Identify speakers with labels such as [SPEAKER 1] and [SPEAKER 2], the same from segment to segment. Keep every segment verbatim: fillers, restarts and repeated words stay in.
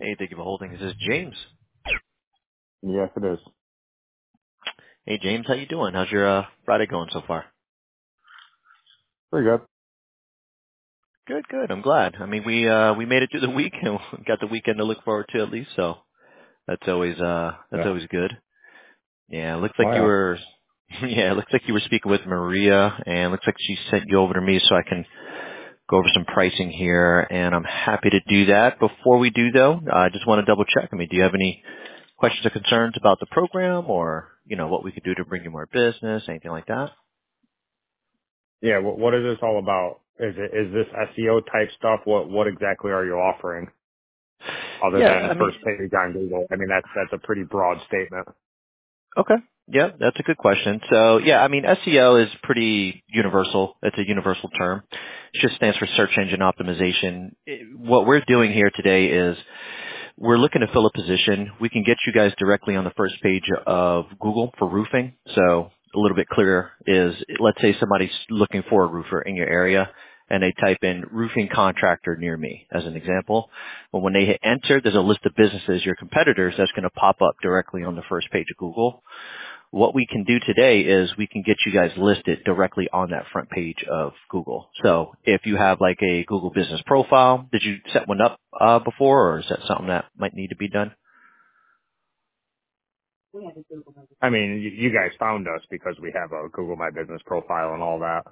[SPEAKER 1] Hey, thank you for holding. This is James.
[SPEAKER 2] Yes, it is.
[SPEAKER 1] Hey, James, how you doing? How's your uh, Friday going so far?
[SPEAKER 2] Pretty good.
[SPEAKER 1] Good, good. I'm glad. I mean, we uh we made it through the week and got the weekend to look forward to at least. So that's always uh that's
[SPEAKER 2] Yeah.
[SPEAKER 1] always good. Yeah, it looks
[SPEAKER 2] Oh
[SPEAKER 1] like you
[SPEAKER 2] yeah.
[SPEAKER 1] were. Yeah, it looks like you were speaking with Maria, and it looks like she sent you over to me so I can go over some pricing here. And I'm happy to do that. Before we do, though, I just want to double check. I mean, do you have any questions or concerns about the program, or you know what we could do to bring you more business, anything like that?
[SPEAKER 2] Yeah. What, what is this all about? Is it is this S E O type stuff? What what exactly are you offering other
[SPEAKER 1] Yeah,
[SPEAKER 2] than
[SPEAKER 1] I mean,
[SPEAKER 2] first page on Google? I mean, that's that's a pretty broad statement.
[SPEAKER 1] okay. Yeah, that's a good question. So yeah, I mean, S E O is pretty universal. It's a universal term. It just stands for search engine optimization. It- What we're doing here today is we're looking to fill a position. We can get you guys directly on the first page of Google for roofing. So a little bit clearer is, let's say somebody's looking for a roofer in your area and they type in roofing contractor near me as an example. But when they hit enter, there's a list of businesses, your competitors, that's going to pop up directly on the first page of Google. What we can do today is we can get you guys listed directly on that front page of Google. So if you have like a Google business profile, did you set one up uh, before, or is that something that might need to be done?
[SPEAKER 2] I mean, you, you guys found us because we have a Google My Business profile and all that.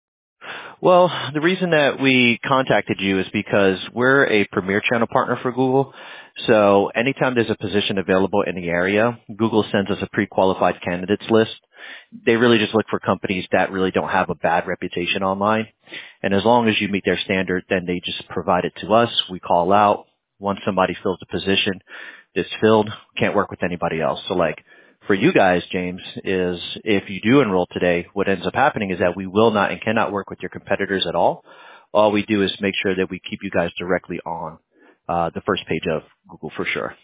[SPEAKER 1] Well, the reason that we contacted you is because we're a premier channel partner for Google. So anytime there's a position available in the area, Google sends us a pre-qualified candidates list. They really just look for companies that really don't have a bad reputation online. And as long as you meet their standard, then they just provide it to us. We call out. Once somebody fills the position, it's filled, can't work with anybody else. So like, for you guys, James, is if you do enroll today, what ends up happening is that we will not and cannot work with your competitors at all. All we do is make sure that we keep you guys directly on uh, the first page of Google for sure.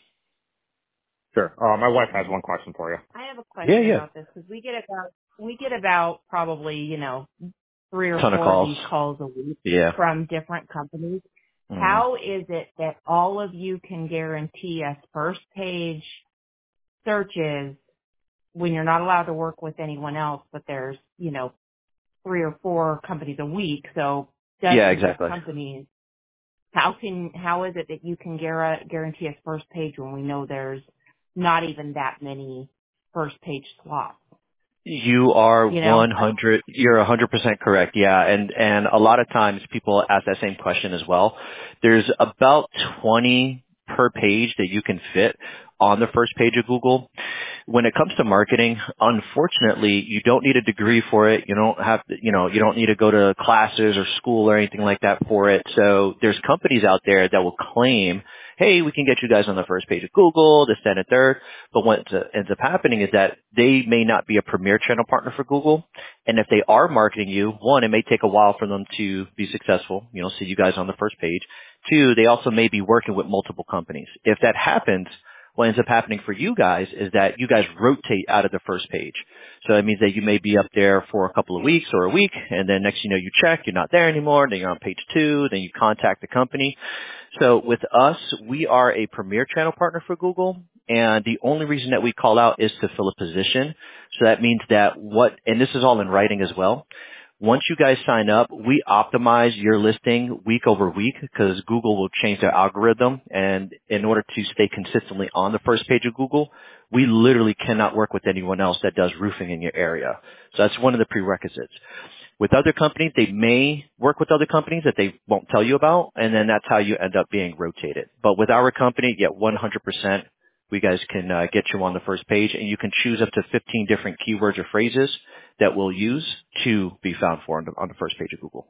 [SPEAKER 2] Sure. Uh, my wife has one question for you.
[SPEAKER 3] I have a
[SPEAKER 1] Yeah,
[SPEAKER 3] question
[SPEAKER 1] yeah.
[SPEAKER 3] about this because we get about we get about probably you know three or
[SPEAKER 1] Ton of
[SPEAKER 3] four of
[SPEAKER 1] calls.
[SPEAKER 3] these calls a week
[SPEAKER 1] Yeah.
[SPEAKER 3] from different companies.
[SPEAKER 1] Mhm.
[SPEAKER 3] How is it that all of you can guarantee us first page searches when you're not allowed to work with anyone else, but there's you know three or four companies a week, so
[SPEAKER 1] Yeah,
[SPEAKER 3] dozens of
[SPEAKER 1] exactly.
[SPEAKER 3] companies. How can how is it that you can guar- guarantee us first page when we know there's not even that many first page slots?
[SPEAKER 1] You are
[SPEAKER 3] You know,
[SPEAKER 1] one hundred, you're one hundred percent correct. Yeah. And, and a lot of times people ask that same question as well. There's about twenty per page that you can fit on the first page of Google. When it comes to marketing, unfortunately, you don't need a degree for it. You don't have to, you know, you don't need to go to classes or school or anything like that for it. So there's companies out there that will claim, hey, we can get you guys on the first page of Google, this, that, and third. But what ends up happening is that they may not be a premier channel partner for Google. And if they are marketing you, one, it may take a while for them to be successful, you know, see you guys on the first page. Two, they also may be working with multiple companies. If that happens, what ends up happening for you guys is that you guys rotate out of the first page. So that means that you may be up there for a couple of weeks or a week, and then next you know you check, you're not there anymore, then you're on page two, then you contact the company. So with us, we are a premier channel partner for Google, and the only reason that we call out is to fill a position. So that means that what, and this is all in writing as well, once you guys sign up, we optimize your listing week over week because Google will change their algorithm. And in order to stay consistently on the first page of Google, we literally cannot work with anyone else that does roofing in your area. So that's one of the prerequisites. With other companies, they may work with other companies that they won't tell you about, and then that's how you end up being rotated. But with our company, yeah, one hundred percent, we guys can uh, get you on the first page, and you can choose up to fifteen different keywords or phrases that we'll use to be found for on the, on the first page of Google.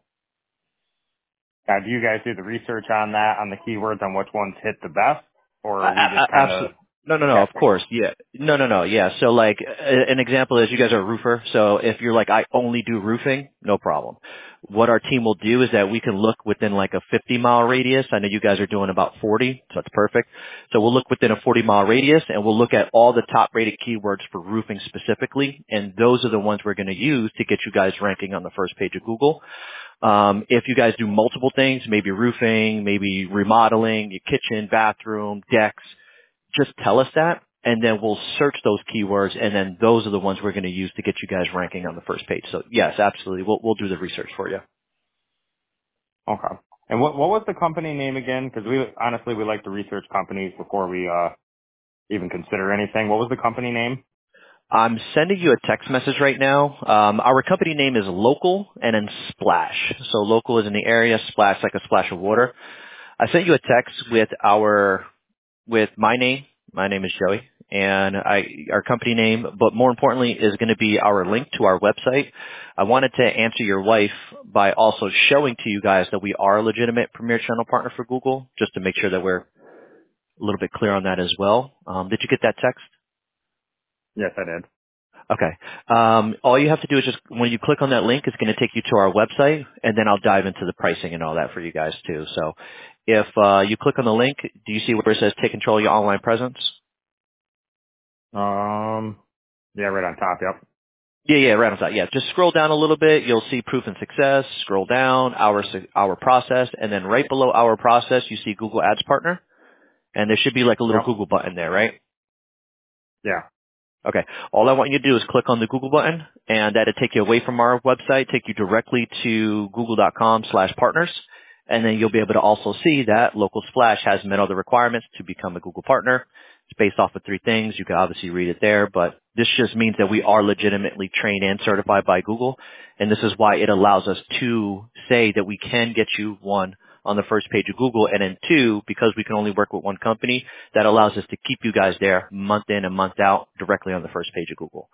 [SPEAKER 2] Now, do you guys do the research on that, on the keywords, on which ones hit the best, or are we just kind of
[SPEAKER 1] Absolutely. No, no, no, of
[SPEAKER 2] guessing?
[SPEAKER 1] course. Yeah. No, no, no. Yeah. So like a- an example is you guys are a roofer. So if you're like, I only do roofing, no problem. What our team will do is that we can look within like a fifty mile radius. I know you guys are doing about forty, so that's perfect. So we'll look within a forty mile radius and we'll look at all the top rated keywords for roofing specifically. And those are the ones we're going to use to get you guys ranking on the first page of Google. Um, if you guys do multiple things, maybe roofing, maybe remodeling, your kitchen, bathroom, decks, just tell us that, and then we'll search those keywords, and then those are the ones we're going to use to get you guys ranking on the first page. So yes, absolutely, we'll we'll do the research for you.
[SPEAKER 2] Okay. And what what was the company name again? Because we honestly we like to research companies before we uh even consider anything. What was the company name?
[SPEAKER 1] I'm sending you a text message right now. Um, our company name is Local and then Splash. So Local is in the area, Splash like a splash of water. I sent you a text with our with my name. My name is Joey, and I our company name, but more importantly is going to be our link to our website. I wanted to answer your wife by also showing to you guys that we are a legitimate Premier Channel partner for Google, just to make sure that we're a little bit clear on that as well. Um, did you get that text?
[SPEAKER 2] Yes, I did.
[SPEAKER 1] Okay. Um, all you have to do is just, when you click on that link, it's going to take you to our website, and then I'll dive into the pricing and all that for you guys too. So if uh, you click on the link, do you see where it says take control of your online presence?
[SPEAKER 2] Um, yeah, right on top. Yep.
[SPEAKER 1] Yeah, yeah, right on top. Yeah, just scroll down a little bit. You'll see proof and success. Scroll down, our, su- our process, and then right below our process, you see Google Ads Partner, and there should be like a little
[SPEAKER 2] Yep.
[SPEAKER 1] Google button there, right?
[SPEAKER 2] Yeah.
[SPEAKER 1] Okay. All I want you to do is click on the Google button, and that'll take you away from our website, take you directly to google.com slash partners, and then you'll be able to also see that Local Splash has met all the requirements to become a Google partner. It's based off of three things. You can obviously read it there, but this just means that we are legitimately trained and certified by Google, and this is why it allows us to say that we can get you, one, on the first page of Google, and then two, because we can only work with one company, that allows us to keep you guys there month in and month out directly on the first page of Google.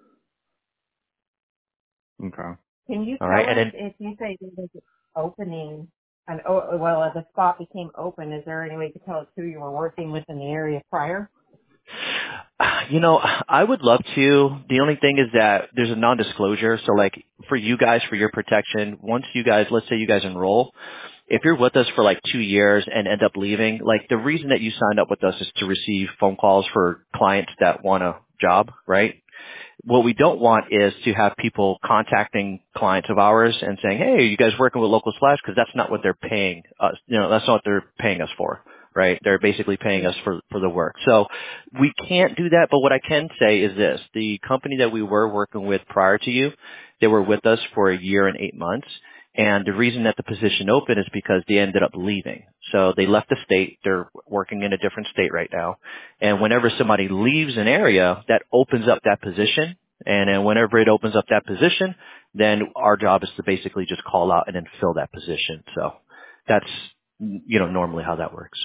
[SPEAKER 2] Okay.
[SPEAKER 3] Can you
[SPEAKER 1] All right,
[SPEAKER 3] tell
[SPEAKER 1] and
[SPEAKER 3] us
[SPEAKER 1] then
[SPEAKER 3] if you say there's an opening, an, oh, well, the spot became open, is there any way you could tell us who you were working with in the area prior?
[SPEAKER 1] you know, I would love to. The only thing is that there's a non-disclosure. So like for you guys, for your protection, once you guys, let's say you guys enroll, if you're with us for like two years and end up leaving, like the reason that you signed up with us is to receive phone calls for clients that want a job, right? What we don't want is to have people contacting clients of ours and saying, hey, are you guys working with Local Splash? Because that's not what they're paying us. You know, that's not what they're paying us for, right? They're basically paying us for, for the work. So we can't do that. But what I can say is this. The company that we were working with prior to you, they were with us for a year and eight months. And the reason that the position opened is because they ended up leaving. So they left the state. They're working in a different state right now. And whenever somebody leaves an area, that opens up that position. And then whenever it opens up that position, then our job is to basically just call out and then fill that position. So that's, you know, normally how that works.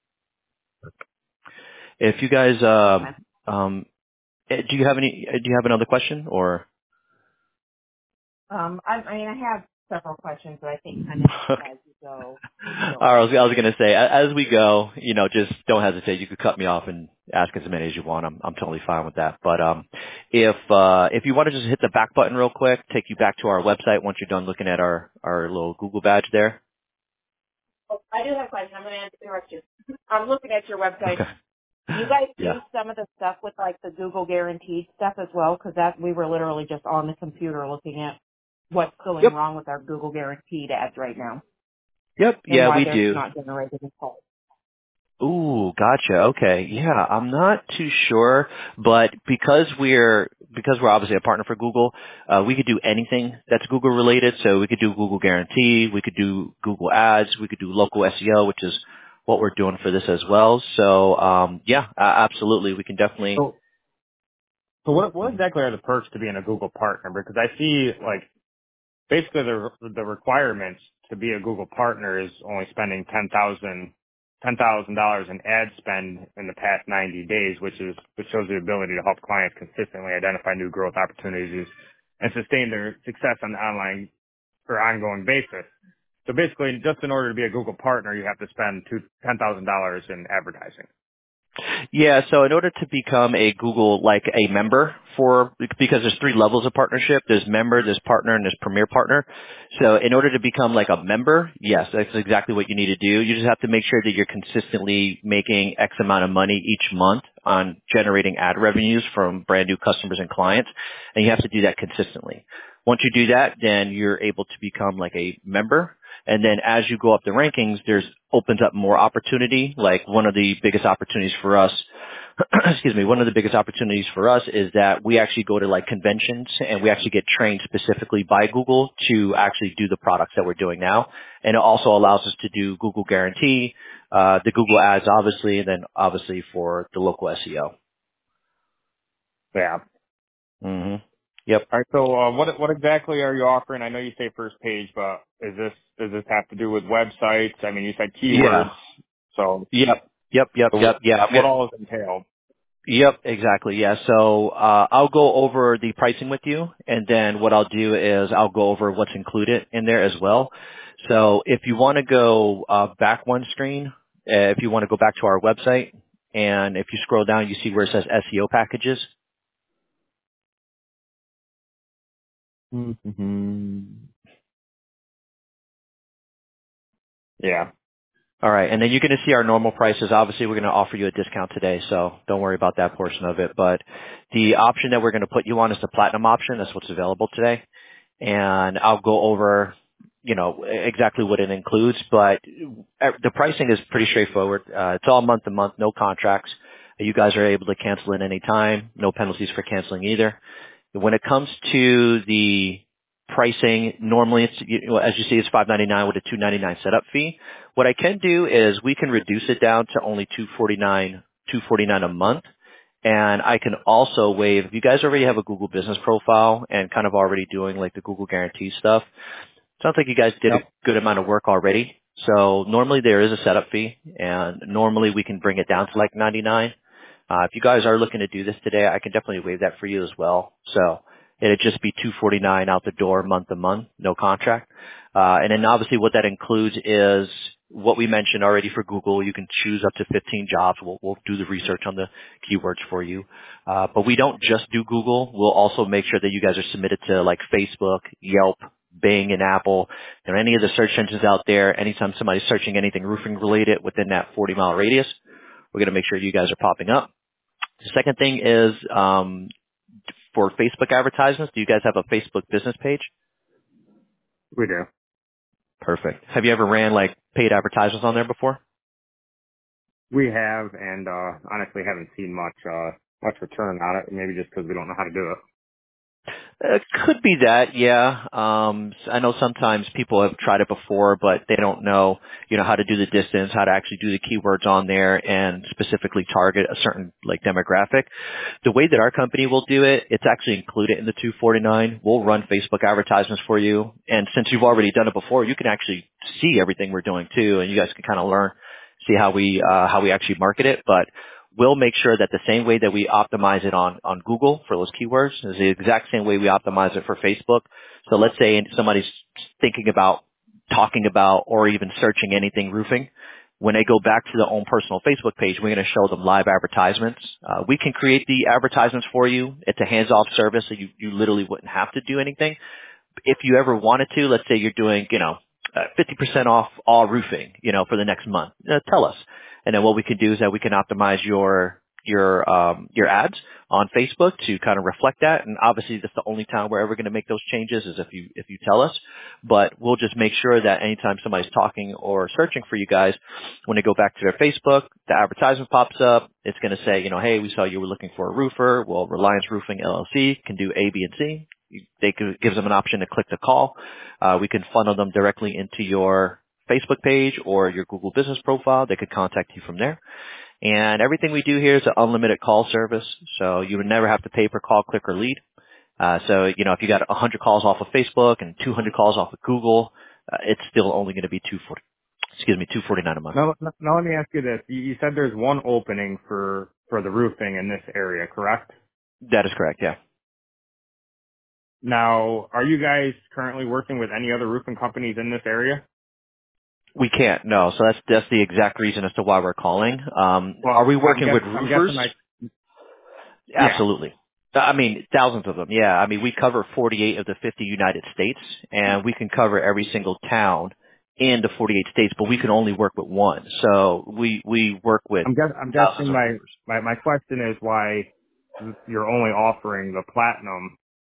[SPEAKER 1] If you guys, uh, um, eh, do you have any, do you have another question or?
[SPEAKER 3] Um, I, I mean, I have several questions, but I think kind of just as you go, we
[SPEAKER 1] All
[SPEAKER 3] will.
[SPEAKER 1] right, I was, I was going to say, a- as we go, you know, just don't hesitate. You could cut me off and ask as many as you want. I'm, I'm totally fine with that. But um, if uh, if you want to just hit the back button real quick, take you back to our website once you're done looking at our, our little Google badge there.
[SPEAKER 3] Oh, I do have a question. I'm going to interrupt you. I'm looking at your website.
[SPEAKER 1] Okay.
[SPEAKER 3] You guys do
[SPEAKER 1] Yeah.
[SPEAKER 3] some of the stuff with like the Google guaranteed stuff as well, because that we were literally just on the computer looking at what's going
[SPEAKER 1] Yep.
[SPEAKER 3] wrong with our Google guaranteed ads right now
[SPEAKER 1] Yep.
[SPEAKER 3] and
[SPEAKER 1] Yeah,
[SPEAKER 3] why
[SPEAKER 1] we
[SPEAKER 3] they're
[SPEAKER 1] do.
[SPEAKER 3] not generating a call.
[SPEAKER 1] Ooh, gotcha. Okay. Yeah, I'm not too sure, but because we're because we're obviously a partner for Google, uh, we could do anything that's Google related. So we could do Google Guarantee, we could do Google Ads, we could do local S E O, which is what we're doing for this as well. So um, yeah, uh, absolutely, we can definitely.
[SPEAKER 2] So so what what exactly are the perks to being a Google partner? Because I see like basically the the requirements to be a Google partner is only spending ten thousand ten thousand dollars in ad spend in the past ninety days, which is which shows the ability to help clients consistently identify new growth opportunities and sustain their success on the online or ongoing basis. So basically, just in order to be a Google partner, you have to spend two ten thousand dollars in advertising.
[SPEAKER 1] Yeah, so in order to become a Google, like a member for, because there's three levels of partnership, there's member, there's partner, and there's premier partner. So in order to become like a member, yes, that's exactly what you need to do. You just have to make sure that you're consistently making X amount of money each month on generating ad revenues from brand new customers and clients, and you have to do that consistently. Once you do that, then you're able to become like a member. And then as you go up the rankings, there's opens up more opportunity. Like one of the biggest opportunities for us, excuse me, one of the biggest opportunities for us is that we actually go to like conventions and we actually get trained specifically by Google to actually do the products that we're doing now. And it also allows us to do Google Guarantee, uh, the Google Ads obviously, and then obviously for the local S E O.
[SPEAKER 2] Yeah.
[SPEAKER 1] hmm Yep.
[SPEAKER 2] All right. So, uh, what what exactly are you offering? I know you say first page, but is this does this have to do with websites? I mean, you said
[SPEAKER 1] Yeah.
[SPEAKER 2] keywords. So,
[SPEAKER 1] Yep. Yep. Yep.
[SPEAKER 2] so
[SPEAKER 1] Yep. Yeah. I'm
[SPEAKER 2] what
[SPEAKER 1] gonna,
[SPEAKER 2] all is entailed?
[SPEAKER 1] Yep, exactly. Yeah. So uh, I'll go over the pricing with you, and then what I'll do is I'll go over what's included in there as well. So if you want to go uh, back one screen, uh, if you want to go back to our website, and if you scroll down, you see where it says S E O packages.
[SPEAKER 2] Mm-hmm. Yeah.
[SPEAKER 1] All right, and then you're going to see our normal prices. Obviously, we're going to offer you a discount today, so don't worry about that portion of it. But the option that we're going to put you on is the platinum option. That's what's available today. And I'll go over, you know, exactly what it includes, but uh, the pricing is pretty straightforward. Uh, it's all month to month, no contracts. You guys are able to cancel at any time, no penalties for canceling either. When it comes to the pricing, normally it's, you know, as you see, it's five ninety-nine with a two ninety-nine setup fee. What I can do is we can reduce it down to only two forty-nine, two forty-nine a month. And I can also waive, if you guys already have a Google business profile and kind of already doing like the Google guarantee stuff, sounds like you guys did a
[SPEAKER 2] Yep.
[SPEAKER 1] good amount of work already. So normally there is a setup fee and normally we can bring it down to like ninety-nine. Uh, if you guys are looking to do this today, I can definitely waive that for you as well. So it'd just be two forty-nine out the door month to month, no contract. Uh, and then obviously what that includes is what we mentioned already for Google. You can choose up to fifteen jobs. We'll, we'll do the research on the keywords for you. Uh, but we don't just do Google. We'll also make sure that you guys are submitted to like Facebook, Yelp, Bing, and Apple, and any of the search engines out there. Anytime somebody's searching anything roofing related within that forty mile radius, we're going to make sure you guys are popping up. The second thing is um, for Facebook advertisements. Do you guys have a Facebook business page?
[SPEAKER 2] We do.
[SPEAKER 1] Perfect. Have you ever ran like paid advertisements on there before?
[SPEAKER 2] We have, and uh, honestly, haven't seen much uh, much return on it. Maybe just because we don't know how to do it.
[SPEAKER 1] It could be that, yeah. Um, I know sometimes people have tried it before, but they don't know, you know, how to do the distance, how to actually do the keywords on there, and specifically target a certain like demographic. The way that our company will do it, it's actually included in the two forty-nine. We'll run Facebook advertisements for you, and since you've already done it before, you can actually see everything we're doing too, and you guys can kind of learn, see how we uh, how we actually market it, but. We'll make sure that the same way that we optimize it on, on Google for those keywords is the exact same way we optimize it for Facebook. So let's say somebody's thinking about talking about or even searching anything roofing. When they go back to their own personal Facebook page, we're going to show them live advertisements. Uh, we can create the advertisements for you. It's a hands-off service, so you, you literally wouldn't have to do anything. If you ever wanted to, let's say you're doing, you know, uh, fifty percent off all roofing, you know, for the next month, uh, tell us. And then what we can do is that we can optimize your, your, um, your ads on Facebook to kind of reflect that. And obviously that's the only time we're ever going to make those changes is if you, if you tell us, but we'll just make sure that anytime somebody's talking or searching for you guys, when they go back to their Facebook, the advertisement pops up. It's going to say, you know, hey, we saw you were looking for a roofer. Well, Reliance Roofing L L C can do A, B, and C. They could, gives them an option to click the call. Uh, we can funnel them directly into your Facebook page or your Google business profile. They could contact you from there. And everything we do here is an unlimited call service. So you would never have to pay per call, click, or lead. Uh, so, you know, if you got one hundred calls off of Facebook and two hundred calls off of Google, uh, it's still only going to be two forty, excuse me, two forty-nine a month.
[SPEAKER 2] Now, now let me ask you this: you, you said there's one opening for for the roofing in this area, correct?
[SPEAKER 1] That is correct. Yeah.
[SPEAKER 2] Now, are you guys currently working with any other roofing companies in this area?
[SPEAKER 1] We can't. No. So that's, that's the exact reason as to why we're calling. Um, are
[SPEAKER 2] Well,
[SPEAKER 1] we
[SPEAKER 2] I'm,
[SPEAKER 1] working
[SPEAKER 2] guess,
[SPEAKER 1] with
[SPEAKER 2] I'm
[SPEAKER 1] roofers?
[SPEAKER 2] guessing like, yeah.
[SPEAKER 1] Absolutely. I mean, thousands of them. Yeah. I mean, we cover forty-eight of the fifty United States, and we can cover every single town in the forty-eight states, but we can only work with one. So we, we work with
[SPEAKER 2] I'm guess, I'm
[SPEAKER 1] thousands
[SPEAKER 2] guessing
[SPEAKER 1] of
[SPEAKER 2] my,
[SPEAKER 1] roofers.
[SPEAKER 2] my my question is why you're only offering the platinum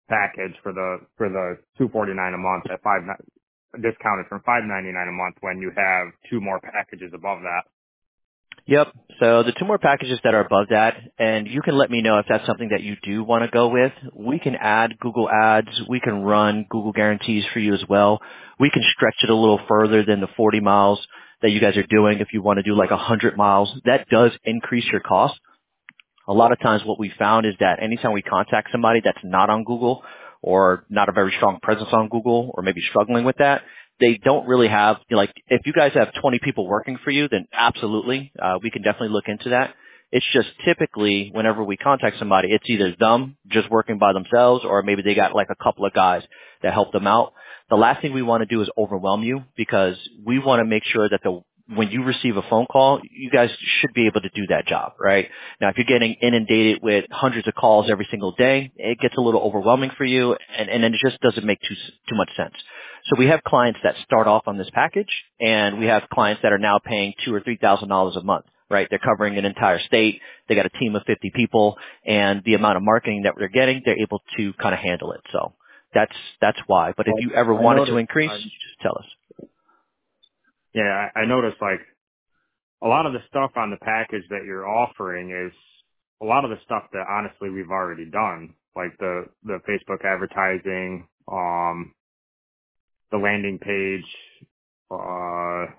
[SPEAKER 2] package for the for the two forty-nine a month at five discounted from five ninety-nine a month when you have two more packages above that.
[SPEAKER 1] Yep. So the two more packages that are above that, and you can let me know if that's something that you do want to go with. We can add Google Ads. We can run Google Guarantees for you as well. We can stretch it a little further than the forty miles that you guys are doing if you want to do like one hundred miles. That does increase your cost. A lot of times what we found is that anytime we contact somebody that's not on Google or not a very strong presence on Google or maybe struggling with that, they don't really have, you know, like, if you guys have twenty people working for you, then absolutely, uh, we can definitely look into that. It's just typically whenever we contact somebody, it's either them just working by themselves or maybe they got like a couple of guys that help them out. The last thing we want to do is overwhelm you because we want to make sure that the when you receive a phone call, you guys should be able to do that job, right? Now, if you're getting inundated with hundreds of calls every single day, it gets a little overwhelming for you, and, and it just doesn't make too too much sense. So we have clients that start off on this package, and we have clients that are now paying two or three thousand dollars a month, right? They're covering an entire state. They got a team of fifty people, and the amount of marketing that they're getting, they're able to kind of handle it. So that's that's why. But if you ever
[SPEAKER 2] I
[SPEAKER 1] wanted to
[SPEAKER 2] noticed,
[SPEAKER 1] increase,
[SPEAKER 2] I,
[SPEAKER 1] just tell us.
[SPEAKER 2] yeah, I, I noticed like a lot of the stuff on the package that you're offering is a lot of the stuff that honestly we've already done, like the the Facebook advertising, um, the landing page, uh,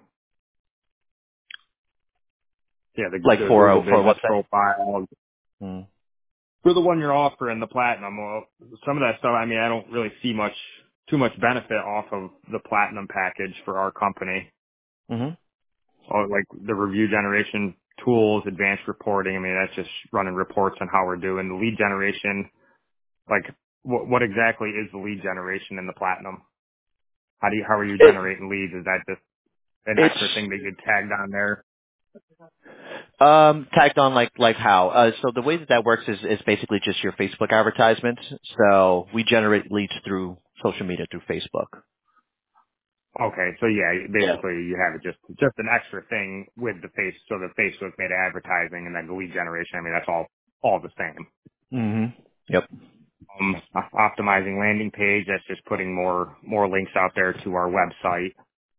[SPEAKER 2] yeah, the,
[SPEAKER 1] Like
[SPEAKER 2] the
[SPEAKER 1] for
[SPEAKER 2] Google
[SPEAKER 1] a for a
[SPEAKER 2] business
[SPEAKER 1] website.
[SPEAKER 2] profile.
[SPEAKER 1] Mm.
[SPEAKER 2] For the one you're offering, the platinum, well, some of that stuff, I mean, I don't really see much, too much benefit off of the platinum package for our company.
[SPEAKER 1] Mm-hmm.
[SPEAKER 2] Or like the review generation tools, advanced reporting. I mean, that's just running reports on how we're doing. The lead generation, like what, what exactly is the lead generation in the platinum? How do you, how are you
[SPEAKER 1] It,
[SPEAKER 2] generating leads? Is that just an extra
[SPEAKER 1] it's
[SPEAKER 2] thing that you tagged on there?
[SPEAKER 1] Um, tagged on like like how? Uh, so the way that that works is is basically just your Facebook advertisements. So we generate leads through social media through Facebook.
[SPEAKER 2] Okay, so yeah,
[SPEAKER 1] Yeah.
[SPEAKER 2] basically you have it just just an extra thing with the face, so the Facebook made advertising and then the lead generation. I mean, that's all all the same.
[SPEAKER 1] Mhm. Yep.
[SPEAKER 2] Um, o- optimizing landing page. That's just putting more more links out there to our website.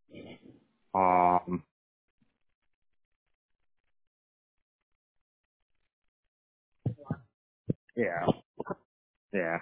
[SPEAKER 2] Um, yeah, yeah.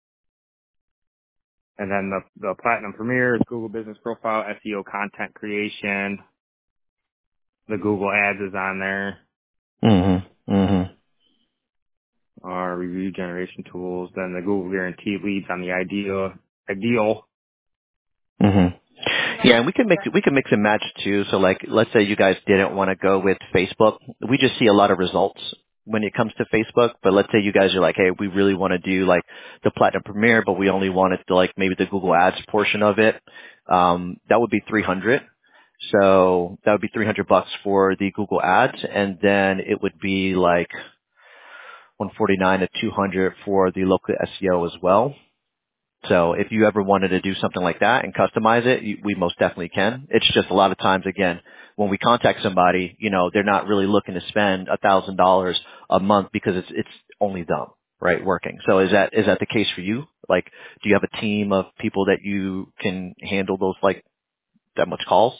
[SPEAKER 2] And then the the Platinum Premier is Google Business Profile, S E O content creation. The Google Ads is on there.
[SPEAKER 1] Mhm. Mhm.
[SPEAKER 2] Our review generation tools. Then the Google Guarantee leads on the ideal ideal.
[SPEAKER 1] Mhm. Yeah, and we can mix we can mix and match too. So like, let's say you guys didn't want to go with Facebook. We just see a lot of results when it comes to Facebook. But let's say you guys are like, hey, we really want to do like the Platinum Premier, but we only wanted to like maybe the Google Ads portion of it. Um, that would be three hundred. So that would be three hundred bucks for the Google Ads, and then it would be like one forty-nine to two hundred for the local S E O as well. So if you ever wanted to do something like that and customize it, you, we most definitely can. It's just a lot of times, again, when we contact somebody, you know, they're not really looking to spend a thousand dollars a month because it's it's only them, right, working. So is that is that the case for you? Like, do you have a team of people that you can handle those like that much calls?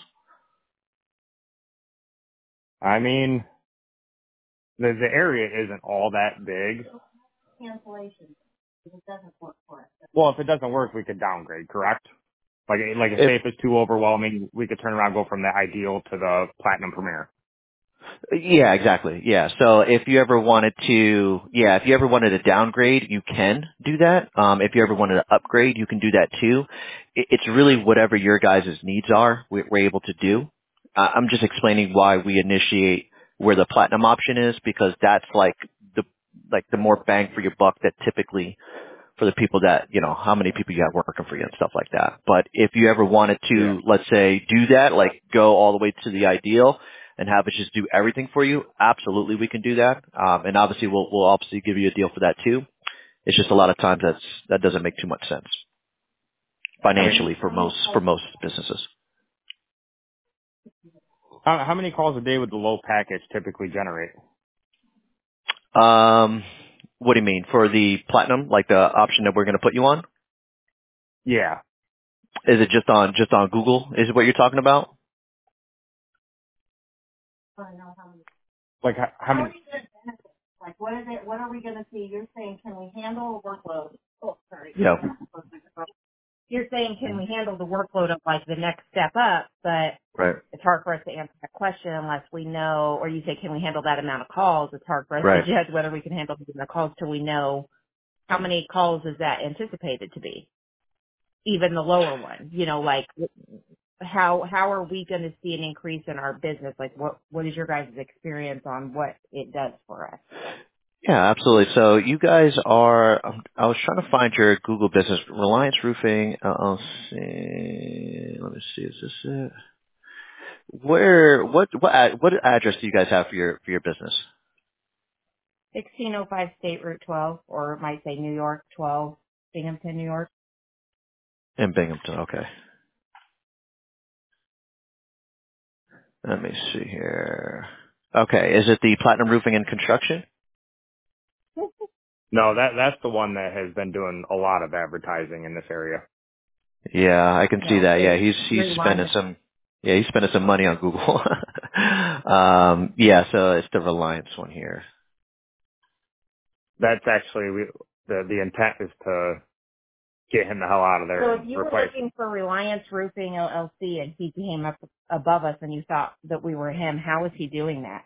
[SPEAKER 2] I mean, the the area isn't all that big. Well, if it doesn't work, we could downgrade, correct? Like, like if
[SPEAKER 1] If
[SPEAKER 2] say if it's too overwhelming, we could turn around and go from the ideal to the Platinum Premier.
[SPEAKER 1] Yeah, exactly. Yeah. So if you ever wanted to, yeah, if you ever wanted to downgrade, you can do that. Um, if you ever wanted to upgrade, you can do that too. It, it's really whatever your guys' needs are, we, we're able to do. Uh, I'm just explaining why we initiate where the platinum option is because that's like the, like the more bang for your buck that typically for the people that, you know, how many people you have working for you and stuff like that. But if you ever wanted
[SPEAKER 2] Yeah.
[SPEAKER 1] to, let's say, do that, like go all the way to the ideal and have us just do everything for you, absolutely we can do that. Um, and obviously we'll, we'll obviously give you a deal for that too. It's just a lot of times that's, that doesn't make too much sense
[SPEAKER 2] I mean,
[SPEAKER 1] financially for most, for most businesses.
[SPEAKER 2] how, how many calls a day would the low package typically generate?
[SPEAKER 1] Um, What do you mean? For the platinum, like the option that we're going to put you on?
[SPEAKER 2] Yeah.
[SPEAKER 1] Is it just on just on Google? Is it what you're talking about?
[SPEAKER 2] Like how, how many?
[SPEAKER 3] Like, what is it? What are we going to see? You're saying, can we handle a workload? Oh, sorry.
[SPEAKER 1] Yeah.
[SPEAKER 3] You're saying, can we handle the workload of like the next step up? But
[SPEAKER 1] Right.
[SPEAKER 3] it's hard for us to answer that question unless we know, or you say, can we handle that amount of calls? It's hard for us
[SPEAKER 1] Right.
[SPEAKER 3] to judge whether we can handle the amount of calls till we know how many calls is that anticipated to be. Even the lower one, you know, like how how are we going to see an increase in our business? Like what what is your guys' experience on what it does for us?
[SPEAKER 1] Yeah, absolutely. So you guys are, um, I was trying to find your Google business, Reliance Roofing, L L C. Let me see, is this it? Where, what, what, ad, what address do you guys have for your, for your business?
[SPEAKER 3] sixteen oh five State Route twelve, or it might say New York twelve, Binghamton, New York.
[SPEAKER 1] In Binghamton, okay. Let me see here. Okay, is it the Platinum Roofing and Construction?
[SPEAKER 2] No, that that's the one that has been doing a lot of advertising in this area.
[SPEAKER 1] Yeah, I can see
[SPEAKER 3] No,
[SPEAKER 1] that. Yeah,
[SPEAKER 3] it's
[SPEAKER 1] he's he's spending
[SPEAKER 3] Reliance.
[SPEAKER 1] some. Yeah, he's spending some money on Google. um, yeah, so it's the Reliance one here.
[SPEAKER 2] That's actually we, the the intent is to get him the hell out of there
[SPEAKER 3] So if
[SPEAKER 2] and
[SPEAKER 3] you were
[SPEAKER 2] replace him.
[SPEAKER 3] looking for Reliance Roofing L L C and he came up above us and you thought that we were him, how is he doing that?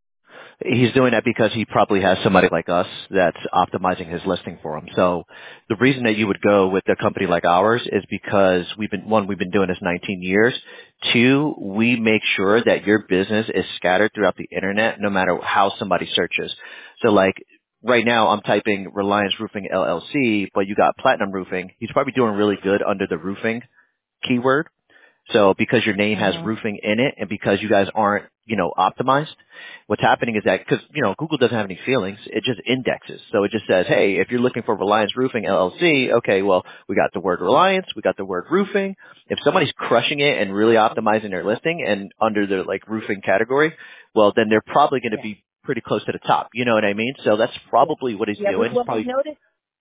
[SPEAKER 1] He's doing that because he probably has somebody like us that's optimizing his listing for him. So the reason that you would go with a company like ours is because we've been, one, we've been doing this nineteen years. Two, we make sure that your business is scattered throughout the internet no matter how somebody searches. So like right now I'm typing Reliance Roofing L L C, but you got Platinum Roofing. He's probably doing really good under the roofing keyword. So because your name has
[SPEAKER 3] Mm-hmm.
[SPEAKER 1] roofing in it and because you guys aren't, you know, optimized, what's happening is that because, you know, Google doesn't have any feelings, it just indexes. So it just says, hey, if you're looking for Reliance Roofing L L C, okay, well, we got the word Reliance, we got the word roofing. If somebody's crushing it and really optimizing their listing and under the like roofing category, well, then they're probably going to
[SPEAKER 3] Yeah.
[SPEAKER 1] be pretty close to the top. You know what I mean? So that's
[SPEAKER 3] Yeah.
[SPEAKER 1] probably what he's
[SPEAKER 3] Yeah. We,
[SPEAKER 1] doing. He's
[SPEAKER 3] well, we
[SPEAKER 1] probably,
[SPEAKER 3] noticed,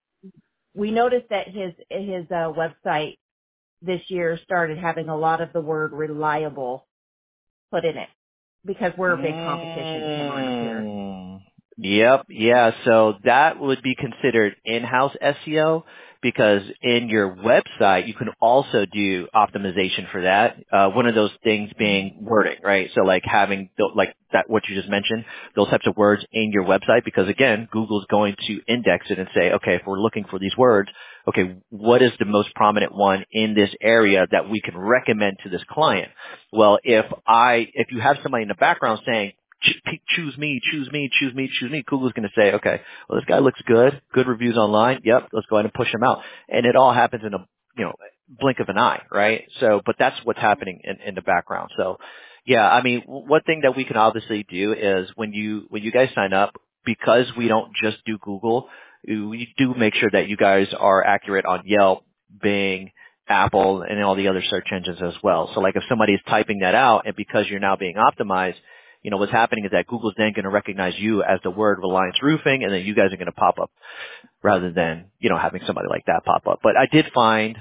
[SPEAKER 3] we noticed that his, his, uh, website this year started having a lot of the word reliable put in it because we're a big competition to him around here.
[SPEAKER 1] Mm, yep, yeah. So that would be considered in-house S E O because in your website you can also do optimization for that. Uh, one of those things being wording, right? So like having the, like that what you just mentioned, those types of words in your website because again, Google's going to index it and say, okay, if we're looking for these words, okay, what is the most prominent one in this area that we can recommend to this client? Well, if I, if you have somebody in the background saying, "Ch- choose me, choose me, choose me, choose me, Google's going to say, okay, well, this guy looks good, good reviews online. Yep, let's go ahead and push him out. And it all happens in a, you know, blink of an eye, right? So, but that's what's happening in, in the background. So, yeah, I mean, one thing that we can obviously do is when you, when you guys sign up, because we don't just do Google, we do make sure that you guys are accurate on Yelp, Bing, Apple, and all the other search engines as well. So like if somebody's typing that out and because you're now being optimized, you know, what's happening is that Google's then going to recognize you as the word Reliance Roofing and then you guys are going to pop up rather than, you know, having somebody like that pop up. But I did find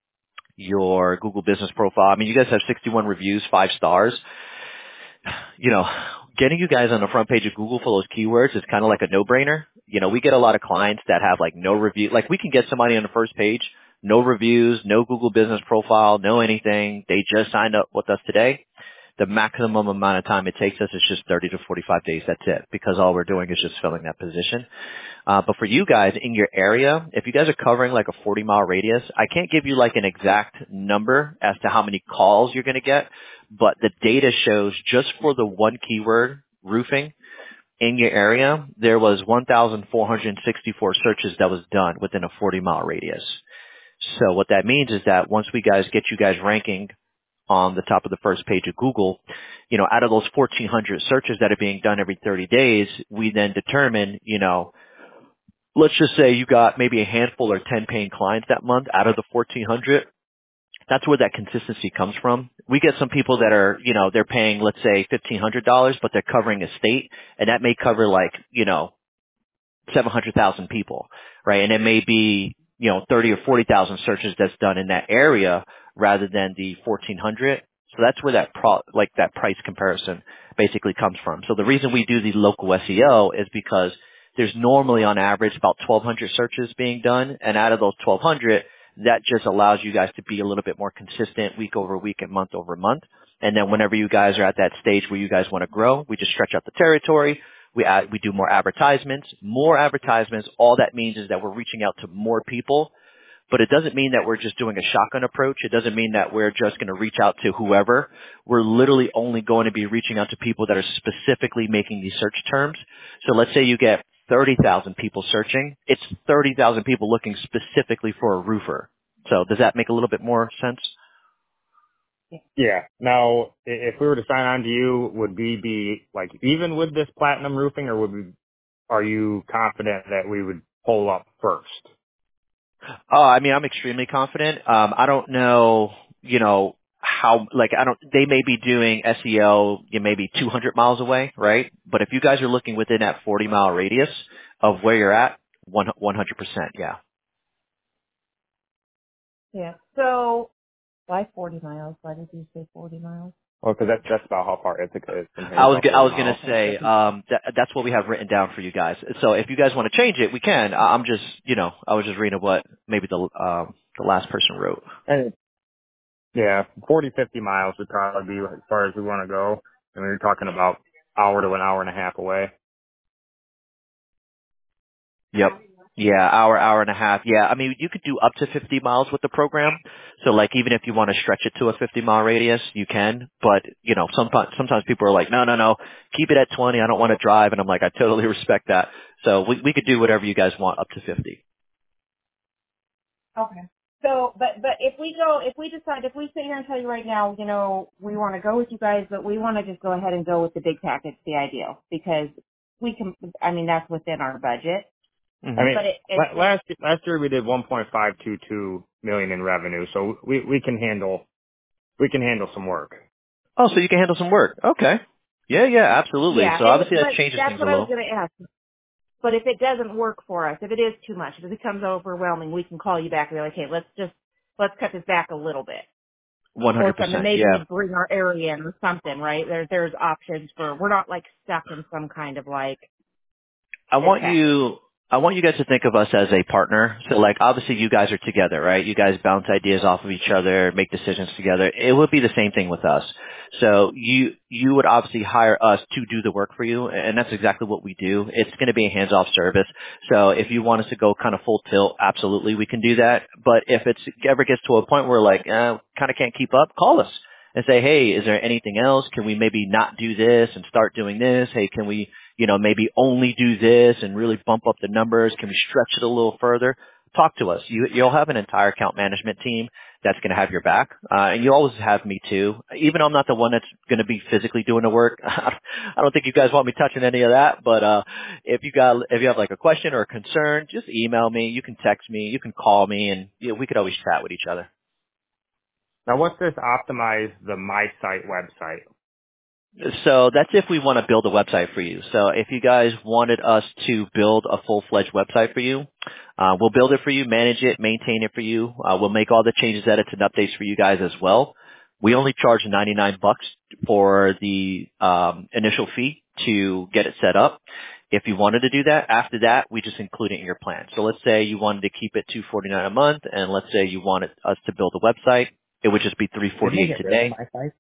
[SPEAKER 1] your Google business profile. I mean, you guys have sixty-one reviews, five stars. You know, getting you guys on the front page of Google for those keywords is kind of like a no-brainer. You know, we get a lot of clients that have like no review. Like we can get somebody on the first page, no reviews, no Google business profile, no anything. They just signed up with us today. The maximum amount of time it takes us is just thirty to forty-five days. That's it. Because all we're doing is just filling that position. Uh, but for you guys in your area, if you guys are covering like a forty mile radius, I can't give you like an exact number as to how many calls you're going to get, but the data shows just for the one keyword, roofing, in your area, there was one thousand four hundred sixty-four searches that was done within a forty mile radius. So what that means is that once we guys get you guys ranking on the top of the first page of Google, you know, out of those fourteen hundred searches that are being done every thirty days, we then determine, you know, let's just say you got maybe a handful or ten paying clients that month out of the fourteen hundred. That's where that consistency comes from. We get some people that are, you know, they're paying, let's say fifteen hundred dollars, but they're covering a state and that may cover like, you know, seven hundred thousand people, right? And it may be, you know, thirty or forty thousand searches that's done in that area rather than the fourteen hundred. So that's where that pro, like that price comparison basically comes from. So the reason we do the local S E O is because there's normally on average about twelve hundred searches being done. And out of those twelve hundred, that just allows you guys to be a little bit more consistent week over week and month over month. And then whenever you guys are at that stage where you guys want to grow, we just stretch out the territory. We add, we do more advertisements, more advertisements. All that means is that we're reaching out to more people, but it doesn't mean that we're just doing a shotgun approach. It doesn't mean that we're just going to reach out to whoever. We're literally only going to be reaching out to people that are specifically making these search terms. So let's say you get thirty thousand people searching. It's thirty thousand people looking specifically for a roofer. So does that make a little bit more sense?
[SPEAKER 2] Yeah. Now, i- if we were to sign on to you, would we be like even with this platinum roofing, or would we? Are you confident that we would pull up first?
[SPEAKER 1] Oh, I mean, I'm extremely confident. Um, I don't know, you know, how, like, I don't, they may be doing S E O, you may be two hundred miles away, right? But if you guys are looking within that forty mile radius of where you're at, one, one hundred percent, yeah.
[SPEAKER 3] Yeah. So why forty miles? Why did you say forty miles?
[SPEAKER 2] Well, because that's that's about how far Ithaca is from here.
[SPEAKER 1] I was,
[SPEAKER 2] About
[SPEAKER 1] go- I
[SPEAKER 2] forty
[SPEAKER 1] was gonna
[SPEAKER 2] miles.
[SPEAKER 1] say, um, that, that's what we have written down for you guys. So if you guys want to change it, we can. I- I'm just, you know, I was just reading what maybe the, um, the last person wrote.
[SPEAKER 2] And yeah, forty, fifty miles would probably be as far as we want to go. And we were talking about hour to an hour and a half away.
[SPEAKER 1] Yep. Yeah, hour, hour and a half. Yeah, I mean, you could do up to fifty miles with the program. So, like, even if you want to stretch it to a fifty mile radius, you can. But, you know, sometimes, sometimes people are like, no, no, no, keep it at twenty. I don't want to drive. And I'm like, I totally respect that. So we, we could do whatever you guys want up to fifty.
[SPEAKER 3] Okay. So, but but if we go, if we decide, if we sit here and tell you right now, you know, we want to go with you guys, but we want to just go ahead and go with the big package, the ideal, because we can. I mean, that's within our budget.
[SPEAKER 2] I
[SPEAKER 1] hmm
[SPEAKER 2] mean,
[SPEAKER 3] But it, it
[SPEAKER 2] la- last last year we did one point five two two million in revenue, so we we can handle we can handle some work.
[SPEAKER 1] Oh, so you can handle some work. Okay. Yeah, yeah, absolutely.
[SPEAKER 3] yeah,
[SPEAKER 1] So
[SPEAKER 3] and
[SPEAKER 1] obviously that
[SPEAKER 3] but
[SPEAKER 1] changes
[SPEAKER 3] that's
[SPEAKER 1] things a
[SPEAKER 3] what I was
[SPEAKER 1] little.
[SPEAKER 3] going to ask. But if it doesn't work for us, if it is too much, if it becomes overwhelming, we can call you back and be like, hey, let's just let's cut this back a little bit. Or something.
[SPEAKER 1] one hundred percent.
[SPEAKER 3] Maybe
[SPEAKER 1] Yeah.
[SPEAKER 3] we bring our area in or something, right? There, there's options for, we're not like stuck in some kind of like
[SPEAKER 1] I
[SPEAKER 3] big
[SPEAKER 1] want
[SPEAKER 3] package.
[SPEAKER 1] you I want you guys to think of us as a partner. So like obviously you guys are together, right? You guys bounce ideas off of each other, make decisions together. It would be the same thing with us. So you you would obviously hire us to do the work for you, and that's exactly what we do. It's going to be a hands-off service. So if you want us to go kind of full tilt, absolutely we can do that. But if it's ever gets to a point where like eh, kind of can't keep up, call us and say, hey, is there anything else? Can we maybe not do this and start doing this? Hey, can we, you know, maybe only do this and really bump up the numbers? Can we stretch it a little further? Talk to us. You, you'll have an entire account management team that's going to have your back. Uh, and you always have me too. Even though I'm not the one that's going to be physically doing the work. I don't think you guys want me touching any of that. But, uh, if you got, if you have like a question or a concern, just email me. You can text me. You can call me, and you know, we could always chat with each other.
[SPEAKER 2] Now, what's this optimize the My Site website?
[SPEAKER 1] So that's if we want to build a website for you. So if you guys wanted us to build a full-fledged website for you, uh, we'll build it for you, manage it, maintain it for you. Uh, we'll make all the changes, edits, and updates for you guys as well. We only charge ninety-nine bucks for the um, initial fee to get it set up. If you wanted to do that, after that, we just include it in your plan. So let's say you wanted to keep it two forty-nine a month, and let's say you wanted us to build a website, it would just be three
[SPEAKER 2] Didn't they
[SPEAKER 1] forty-eight
[SPEAKER 2] get rid of
[SPEAKER 1] today.
[SPEAKER 2] My Site?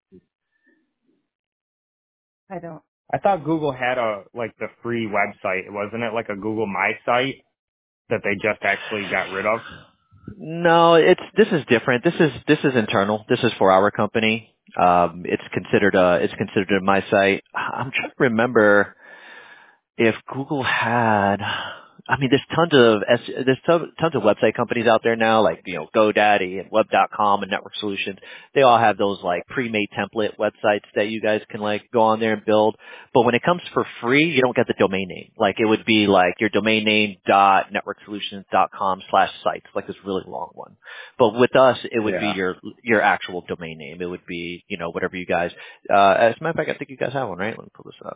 [SPEAKER 3] I don't.
[SPEAKER 2] I thought Google had a like the free website. Wasn't it like a Google My Site that they just actually got rid of?
[SPEAKER 1] No, it's this is different. This is this is internal. This is for our company. Um, it's considered a it's considered a my site. I'm trying to remember if Google had. I mean, there's tons of S- there's ton- tons of website companies out there now, like you know GoDaddy and Web dot com and Network Solutions. They all have those like pre-made template websites that you guys can like go on there and build. But when it comes for free, you don't get the domain name. Like it would be like your domain name dot networksolutions dot com slash sites, like this really long one. But with us, it would be
[SPEAKER 2] Yeah.
[SPEAKER 1] your your actual domain name. It would be you know whatever you guys. Uh, as a matter of fact, I think you guys have one, right? Let me pull this up.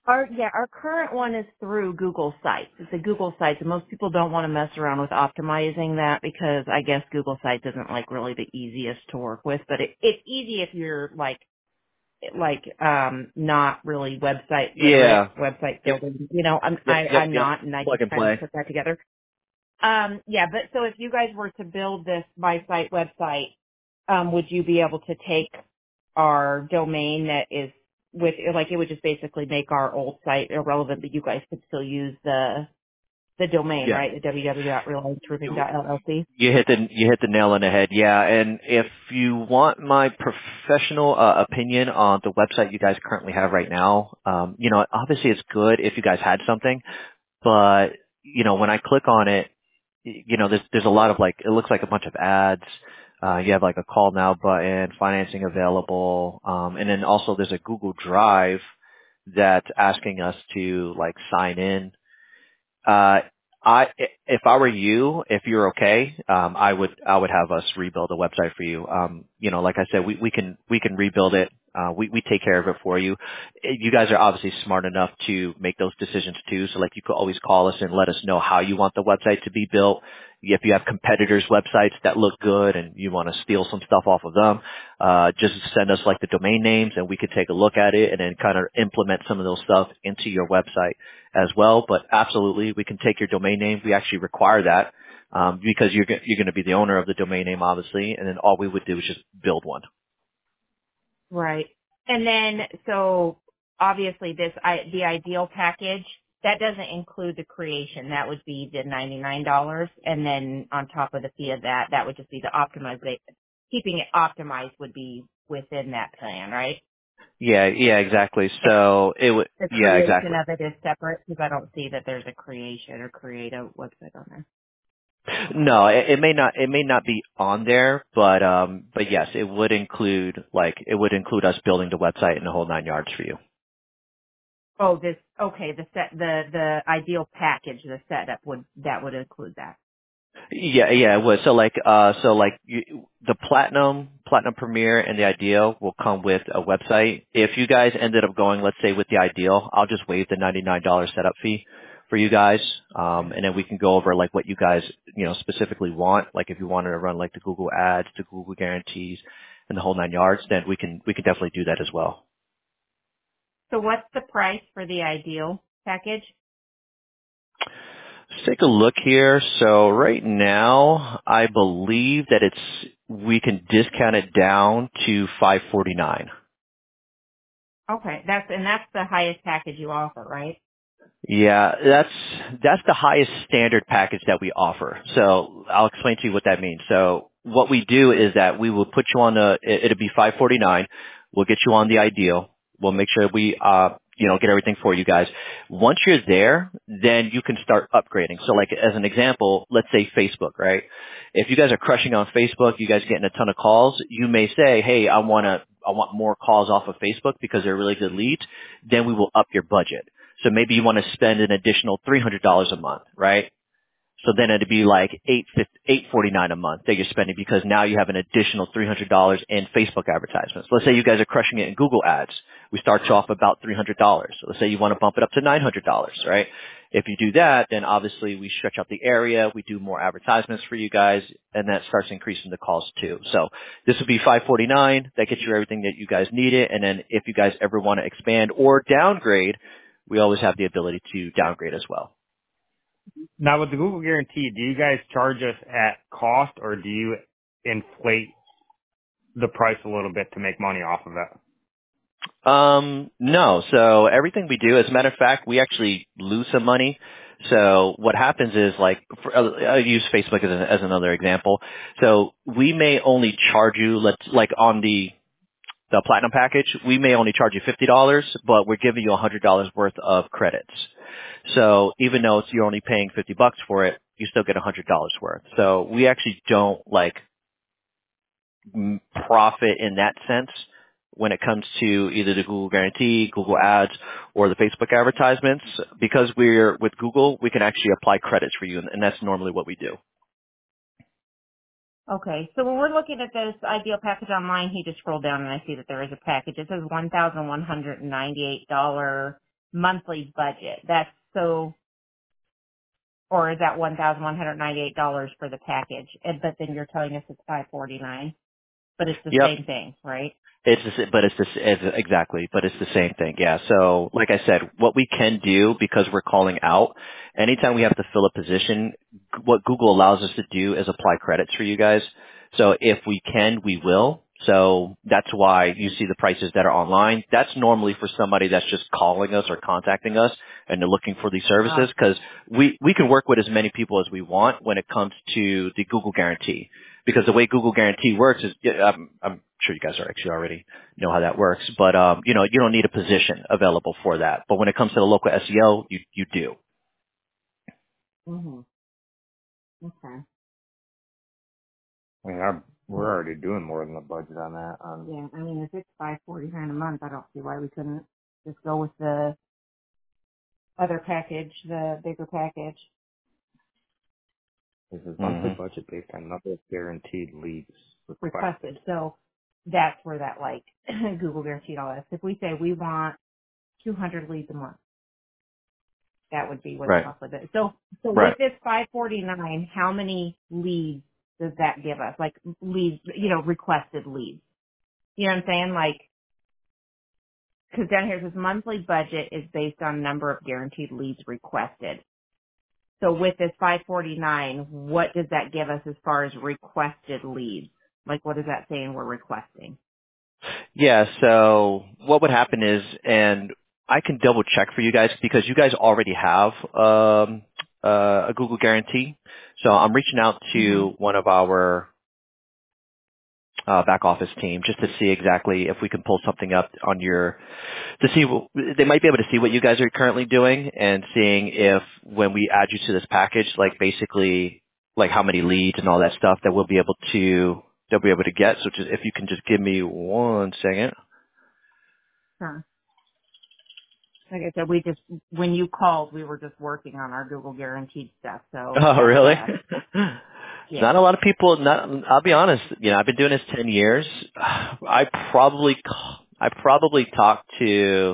[SPEAKER 3] Our yeah, our current one is through Google Sites. It's a Google Sites, and most people don't want to mess around with optimizing that because I guess Google Sites isn't like really the easiest to work with. But it, it's easy if you're like like um not really website literate,
[SPEAKER 1] Yeah.
[SPEAKER 3] website
[SPEAKER 1] Yep.
[SPEAKER 3] building. You know, I'm
[SPEAKER 1] Yep.
[SPEAKER 3] I,
[SPEAKER 1] Yep.
[SPEAKER 3] I'm
[SPEAKER 1] Yep.
[SPEAKER 3] not, and I
[SPEAKER 1] Plug
[SPEAKER 3] just
[SPEAKER 1] and
[SPEAKER 3] kind of
[SPEAKER 1] play.
[SPEAKER 3] put that together. Um, yeah, but so if you guys were to build this My Site website, um, would you be able to take our domain that is with, like, it would just basically make our old site irrelevant, but you guys could still use the the domain,
[SPEAKER 1] Yeah.
[SPEAKER 3] right? The w w w dot reliance roofing dot l l c.
[SPEAKER 1] You hit the you hit the nail on the head, yeah. And if you want my professional uh, opinion on the website you guys currently have right now, um, you know, obviously it's good if you guys had something, but you know, when I click on it, y- you know, there's there's a lot of like it looks like a bunch of ads. Uh, you have like a call now button, financing available, um, and then also there's a Google Drive that's asking us to like sign in. Uh, I, if I were you, if you're okay, um, I would, I would have us rebuild a website for you. Um, you know, like I said, we, we can, we can rebuild it. Uh, we, we take care of it for you. Eh, You guys are obviously smart enough to make those decisions too. So like you could always call us and let us know how you want the website to be built. If you have competitors' websites that look good and you want to steal some stuff off of them, uh, just send us like the domain names and we could take a look at it and then kind of implement some of those stuff into your website as well. But absolutely, we can take your domain name. We actually require that um, because you're go- you're going to be the owner of the domain name, obviously, and then all we would do is just build one.
[SPEAKER 3] Right. And then, so obviously this, I, the ideal package, that doesn't include the creation. That would be the ninety-nine dollars. And then on top of the fee of that, that would just be the optimization. Keeping it optimized would be within that plan, right?
[SPEAKER 1] Yeah, yeah, exactly.
[SPEAKER 3] The,
[SPEAKER 1] So it would,
[SPEAKER 3] the
[SPEAKER 1] yeah,
[SPEAKER 3] creation
[SPEAKER 1] exactly.
[SPEAKER 3] of it is separate because I don't see that there's a creation or create a website on there.
[SPEAKER 1] No, it, it may not it may not be on there, but um, but yes, it would include like it would include us building the website and the whole nine yards for you.
[SPEAKER 3] Oh, this, okay, the set, the, the ideal package, the setup would, that would include that.
[SPEAKER 1] Yeah, yeah, it would. So like, uh, so like you, the platinum, platinum premier and the ideal will come with a website. If you guys ended up going, let's say with the ideal, I'll just waive the ninety-nine dollars setup fee for you guys. Um, and then we can go over like what you guys, you know, specifically want. Like if you wanted to run like the Google ads, the Google guarantees and the whole nine yards, then we can, we can definitely do that as well.
[SPEAKER 3] So what's the price for the ideal package?
[SPEAKER 1] Let's take a look here. So right now, I believe that it's, we can discount it down to five forty-nine.
[SPEAKER 3] Okay, that's, and that's the highest package you offer, right?
[SPEAKER 1] Yeah, that's that's the highest standard package that we offer. So I'll explain to you what that means. So what we do is that we will put you on the it, it'll be five forty-nine. We'll get you on the ideal. We'll make sure we uh you know get everything for you guys. Once you're there, then you can start upgrading. So like as an example, let's say Facebook, right? If you guys are crushing on Facebook, you guys getting a ton of calls, you may say, "Hey, I want to I want more calls off of Facebook because they're really good leads." Then we will up your budget. So maybe you want to spend an additional three hundred dollars a month, right? So then it'd be like eight eight forty nine a month that you're spending because now you have an additional three hundred dollars in Facebook advertisements. Let's say you guys are crushing it in Google ads. We start you off about three hundred dollars. So let's say you want to bump it up to nine hundred dollars, right? If you do that, then obviously we stretch out the area, we do more advertisements for you guys, and that starts increasing the calls too. So this would be five forty-nine. That gets you everything that you guys need it. And then if you guys ever want to expand or downgrade, we always have the ability to downgrade as well.
[SPEAKER 2] Now with the Google Guarantee, do you guys charge us at cost or do you inflate the price a little bit to make money off of it?
[SPEAKER 1] Um, no. So everything we do, as a matter of fact, we actually lose some money. So what happens is like, for, I'll use Facebook as, an, as another example. So we may only charge you, let's like on the the platinum package, we may only charge you fifty dollars, but we're giving you one hundred dollars worth of credits. So even though it's, you're only paying fifty bucks for it, you still get one hundred dollars worth. So we actually don't like m- profit in that sense when it comes to either the Google Guarantee, Google Ads, or the Facebook advertisements. Because we're with Google, we can actually apply credits for you, and, and that's normally what we do.
[SPEAKER 3] Okay, so when we're looking at this ideal package online, he just scrolled down and I see that there is a package. It says one thousand one hundred ninety-eight dollars monthly budget. That's so, or is that one thousand one hundred ninety-eight dollars for the package? And, but then you're telling us it's five forty-nine, but it's the
[SPEAKER 1] Yep.
[SPEAKER 3] same thing, right?
[SPEAKER 1] It's the, sa- but it's the, s- it's exactly, but it's the same thing. Yeah. So like I said, what we can do because we're calling out, anytime we have to fill a position, g- what Google allows us to do is apply credits for you guys. So if we can, we will. So that's why you see the prices that are online. That's normally for somebody that's just calling us or contacting us and they're looking for these services
[SPEAKER 3] Ah.
[SPEAKER 1] because we, we can work with as many people as we want when it comes to the Google guarantee. Because the way Google Guarantee works is, yeah, I'm, I'm sure you guys are actually already know how that works, but um, you know, you don't need a position available for that. But when it comes to the local S E O, you you do.
[SPEAKER 3] hmm Okay.
[SPEAKER 2] I mean, our, we're already doing more than the budget on that. On
[SPEAKER 3] Yeah, I mean, if it's five forty-nine a month, I don't see why we couldn't just go with the other package, the bigger package.
[SPEAKER 2] this is monthly
[SPEAKER 1] hmm
[SPEAKER 2] budget based on number of guaranteed leads
[SPEAKER 3] Requested.
[SPEAKER 2] requested.
[SPEAKER 3] So that's where that like Google guaranteed all this. If we say we want two hundred leads a month, that would be what the
[SPEAKER 1] Right.
[SPEAKER 3] monthly bid. So, so with
[SPEAKER 1] Right.
[SPEAKER 3] this five forty-nine, how many leads does that give us? Like leads, you know, requested leads. You know what I'm saying? Like, cause down here this monthly budget is based on number of guaranteed leads requested. So with this five forty-nine, what does that give us as far as requested leads? Like what is that saying we're requesting?
[SPEAKER 1] Yeah. So what would happen is, and I can double check for you guys because you guys already have um, uh, a Google Guarantee. So I'm reaching out
[SPEAKER 3] hmm
[SPEAKER 1] to one of our uh, back office team just to see exactly if we can pull something up on your to see what, they might be able to see what you guys are currently doing and seeing if when we add you to this package, like basically like how many leads and all that stuff that we'll be able to they'll be able to get. So just if you can just give me one second.
[SPEAKER 3] Sure. Like I said, we just, when you called, we were just working on our Google guaranteed stuff. So
[SPEAKER 1] Oh,
[SPEAKER 3] that's
[SPEAKER 1] really?
[SPEAKER 3] why I, yeah.
[SPEAKER 1] Not a lot of people. Not. I'll be honest. You know, I've been doing this ten years. I probably, I probably talked to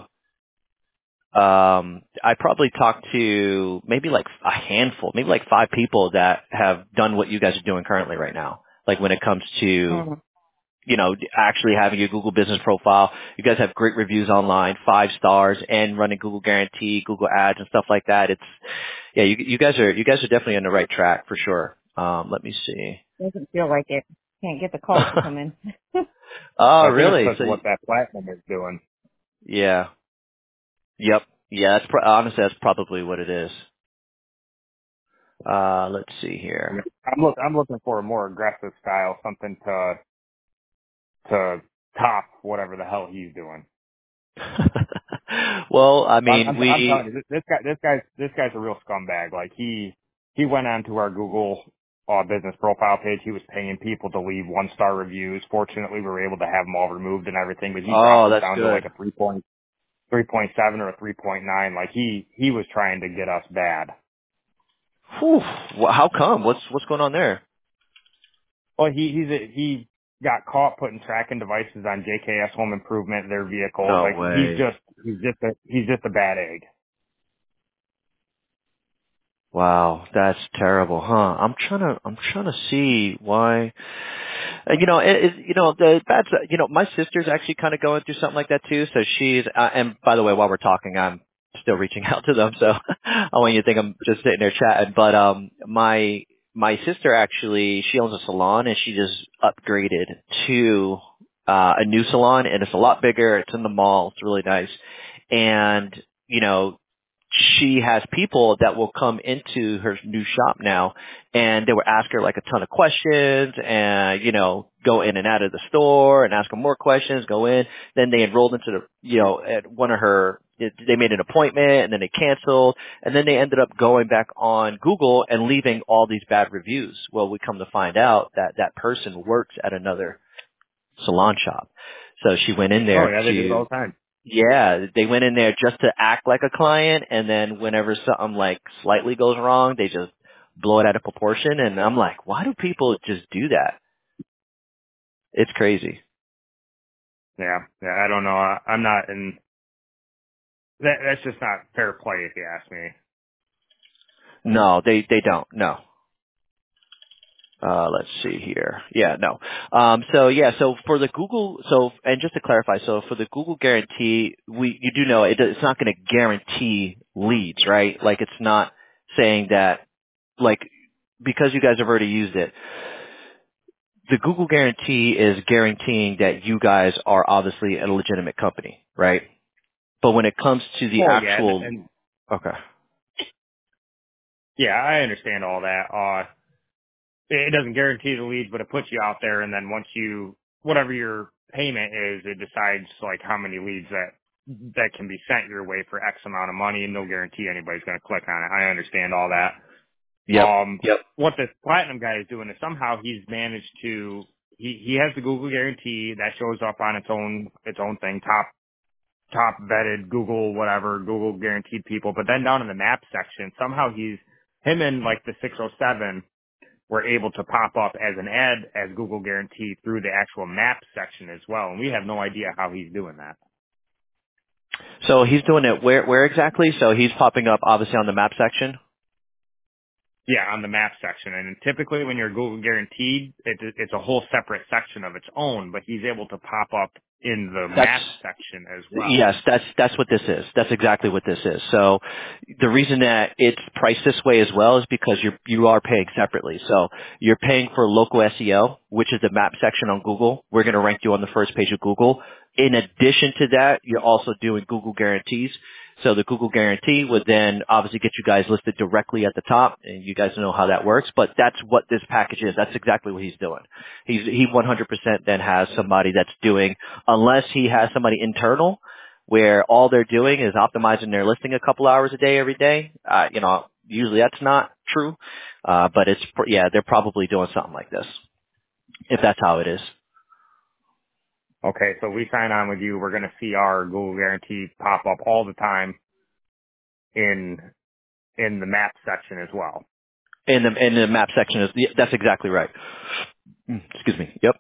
[SPEAKER 1] um I probably talked to maybe like a handful, maybe like five people that have done what you guys are doing currently right now. Like when it comes to,
[SPEAKER 3] Mhm.
[SPEAKER 1] you know, actually having a Google business profile. You guys have great reviews online, five stars, and running Google Guarantee, Google Ads and stuff like that. It's, yeah, you, you guys are, you guys are definitely on the right track for sure. Um, let me see.
[SPEAKER 3] Doesn't feel like it. Can't get the calls to come in.
[SPEAKER 1] Oh,
[SPEAKER 2] Well, I think it's
[SPEAKER 1] really?
[SPEAKER 2] because
[SPEAKER 1] So,
[SPEAKER 2] of what that platinum is doing.
[SPEAKER 1] yeah. Yep. Yeah, that's pro- honestly, that's probably what it is. Uh, let's see
[SPEAKER 2] I mean,
[SPEAKER 1] here.
[SPEAKER 2] I'm look, I'm looking for a more aggressive style, something to to top whatever the hell he's doing.
[SPEAKER 1] Well, I
[SPEAKER 2] I'm,
[SPEAKER 1] mean,
[SPEAKER 2] I'm, I'm telling
[SPEAKER 1] we,
[SPEAKER 2] you, this, this guy, this guy's, this guy's a real scumbag. Like he, he went onto our Google uh, business profile page. He was paying people to leave one star reviews. Fortunately, we were able to have them all removed and everything, but he dropped
[SPEAKER 1] oh,
[SPEAKER 2] us
[SPEAKER 1] that's
[SPEAKER 2] down to like
[SPEAKER 1] good.
[SPEAKER 2] a three point, three point seven or a three point nine. Like he, he was trying to get us bad.
[SPEAKER 1] Whew. Well, how come? What's, what's going on there?
[SPEAKER 2] Well, he, he's a, he got caught putting tracking devices on J K S Home Improvement, their vehicles.
[SPEAKER 1] No
[SPEAKER 2] Like he's
[SPEAKER 1] way.
[SPEAKER 2] just, he's just a, he's just a bad egg.
[SPEAKER 1] Wow, that's terrible, huh? I'm trying to, I'm trying to see why. Uh, you know, it, it, you know, the that's, uh, you know, my sister's actually kind of going through something like that too. So she's, uh, and by the way, while we're talking, I'm still reaching out to them. So I want you to think I'm just sitting there chatting. But um, my my sister actually, she owns a salon and she just upgraded to uh, a new salon, and it's a lot bigger. It's in the mall. It's really nice, and you know, she has people that will come into her new shop now and they will ask her like a ton of questions and, you know, go in and out of the store and ask her more questions, go in. Then they enrolled into the, you know, at one of her, they made an appointment and then they canceled and then they ended up going back on Google and leaving all these bad reviews. Well, we come to find out that that person works at another salon shop. So she went in
[SPEAKER 2] Oh
[SPEAKER 1] there
[SPEAKER 2] yeah, they do it
[SPEAKER 1] to
[SPEAKER 2] all the time.
[SPEAKER 1] yeah, they went in there just to act like a client, and then whenever something like slightly goes wrong, they just blow it out of proportion. And I'm like, why do people just do that? It's crazy.
[SPEAKER 2] Yeah, yeah, I don't know. I, I'm not in. that that's just not fair play if you ask me.
[SPEAKER 1] No, they they don't. No. Uh, let's see here. Yeah, no. Um, so yeah, so for the Google, so and just to clarify, so for the Google guarantee, we you do know it, it's not going to guarantee leads, right? Like it's not saying that, like because you guys have already used it, the Google guarantee is guaranteeing that you guys are obviously a legitimate company, right? But when it comes to the
[SPEAKER 2] Well, yeah, and,
[SPEAKER 1] actual,
[SPEAKER 2] and
[SPEAKER 1] okay,
[SPEAKER 2] yeah, I understand all that. Uh, it doesn't guarantee the leads, but it puts you out there, and then once you, whatever your payment is, it decides like how many leads that that can be sent your way for X amount of money, and no guarantee anybody's going to click on it. I understand all that.
[SPEAKER 1] yep,
[SPEAKER 2] Um,
[SPEAKER 1] yep.
[SPEAKER 2] what this platinum guy is doing is somehow he's managed to, he he has the Google guarantee that shows up on its own its own thing, top top vetted Google whatever Google guaranteed people, but then down in the map section, somehow he's him and like the six oh seven were able to pop up as an ad as Google Guarantee through the actual map section as well. And we have no idea how he's doing that.
[SPEAKER 1] So he's doing it where where exactly? So he's popping up obviously on the map section.
[SPEAKER 2] Yeah, on the map section. And typically when you're Google Guaranteed, it, it's a whole separate section of its own, but he's able to pop up in the
[SPEAKER 1] That's
[SPEAKER 2] map section as well.
[SPEAKER 1] yes, that's that's what this is. That's exactly what this is. So the reason that it's priced this way as well is because you're you are paying separately. So you're paying for local S E O, which is the map section on Google. We're going to rank you on the first page of Google. In addition to that, you're also doing Google guarantees. So the Google guarantee would then obviously get you guys listed directly at the top, and you guys know how that works. But that's what this package is. That's exactly what he's doing. He's he one hundred percent then has somebody that's doing, unless he has somebody internal where all they're doing is optimizing their listing a couple hours a day every day. Uh, you know, usually that's not true, uh, but it's pr- yeah, they're probably doing something like this if that's how it is.
[SPEAKER 2] Okay, so we sign on with you. We're going to see our Google Guarantee pop up all the time in in the map section as well.
[SPEAKER 1] In the in the map section is yeah, that's exactly right. Mm, Excuse me. Yep.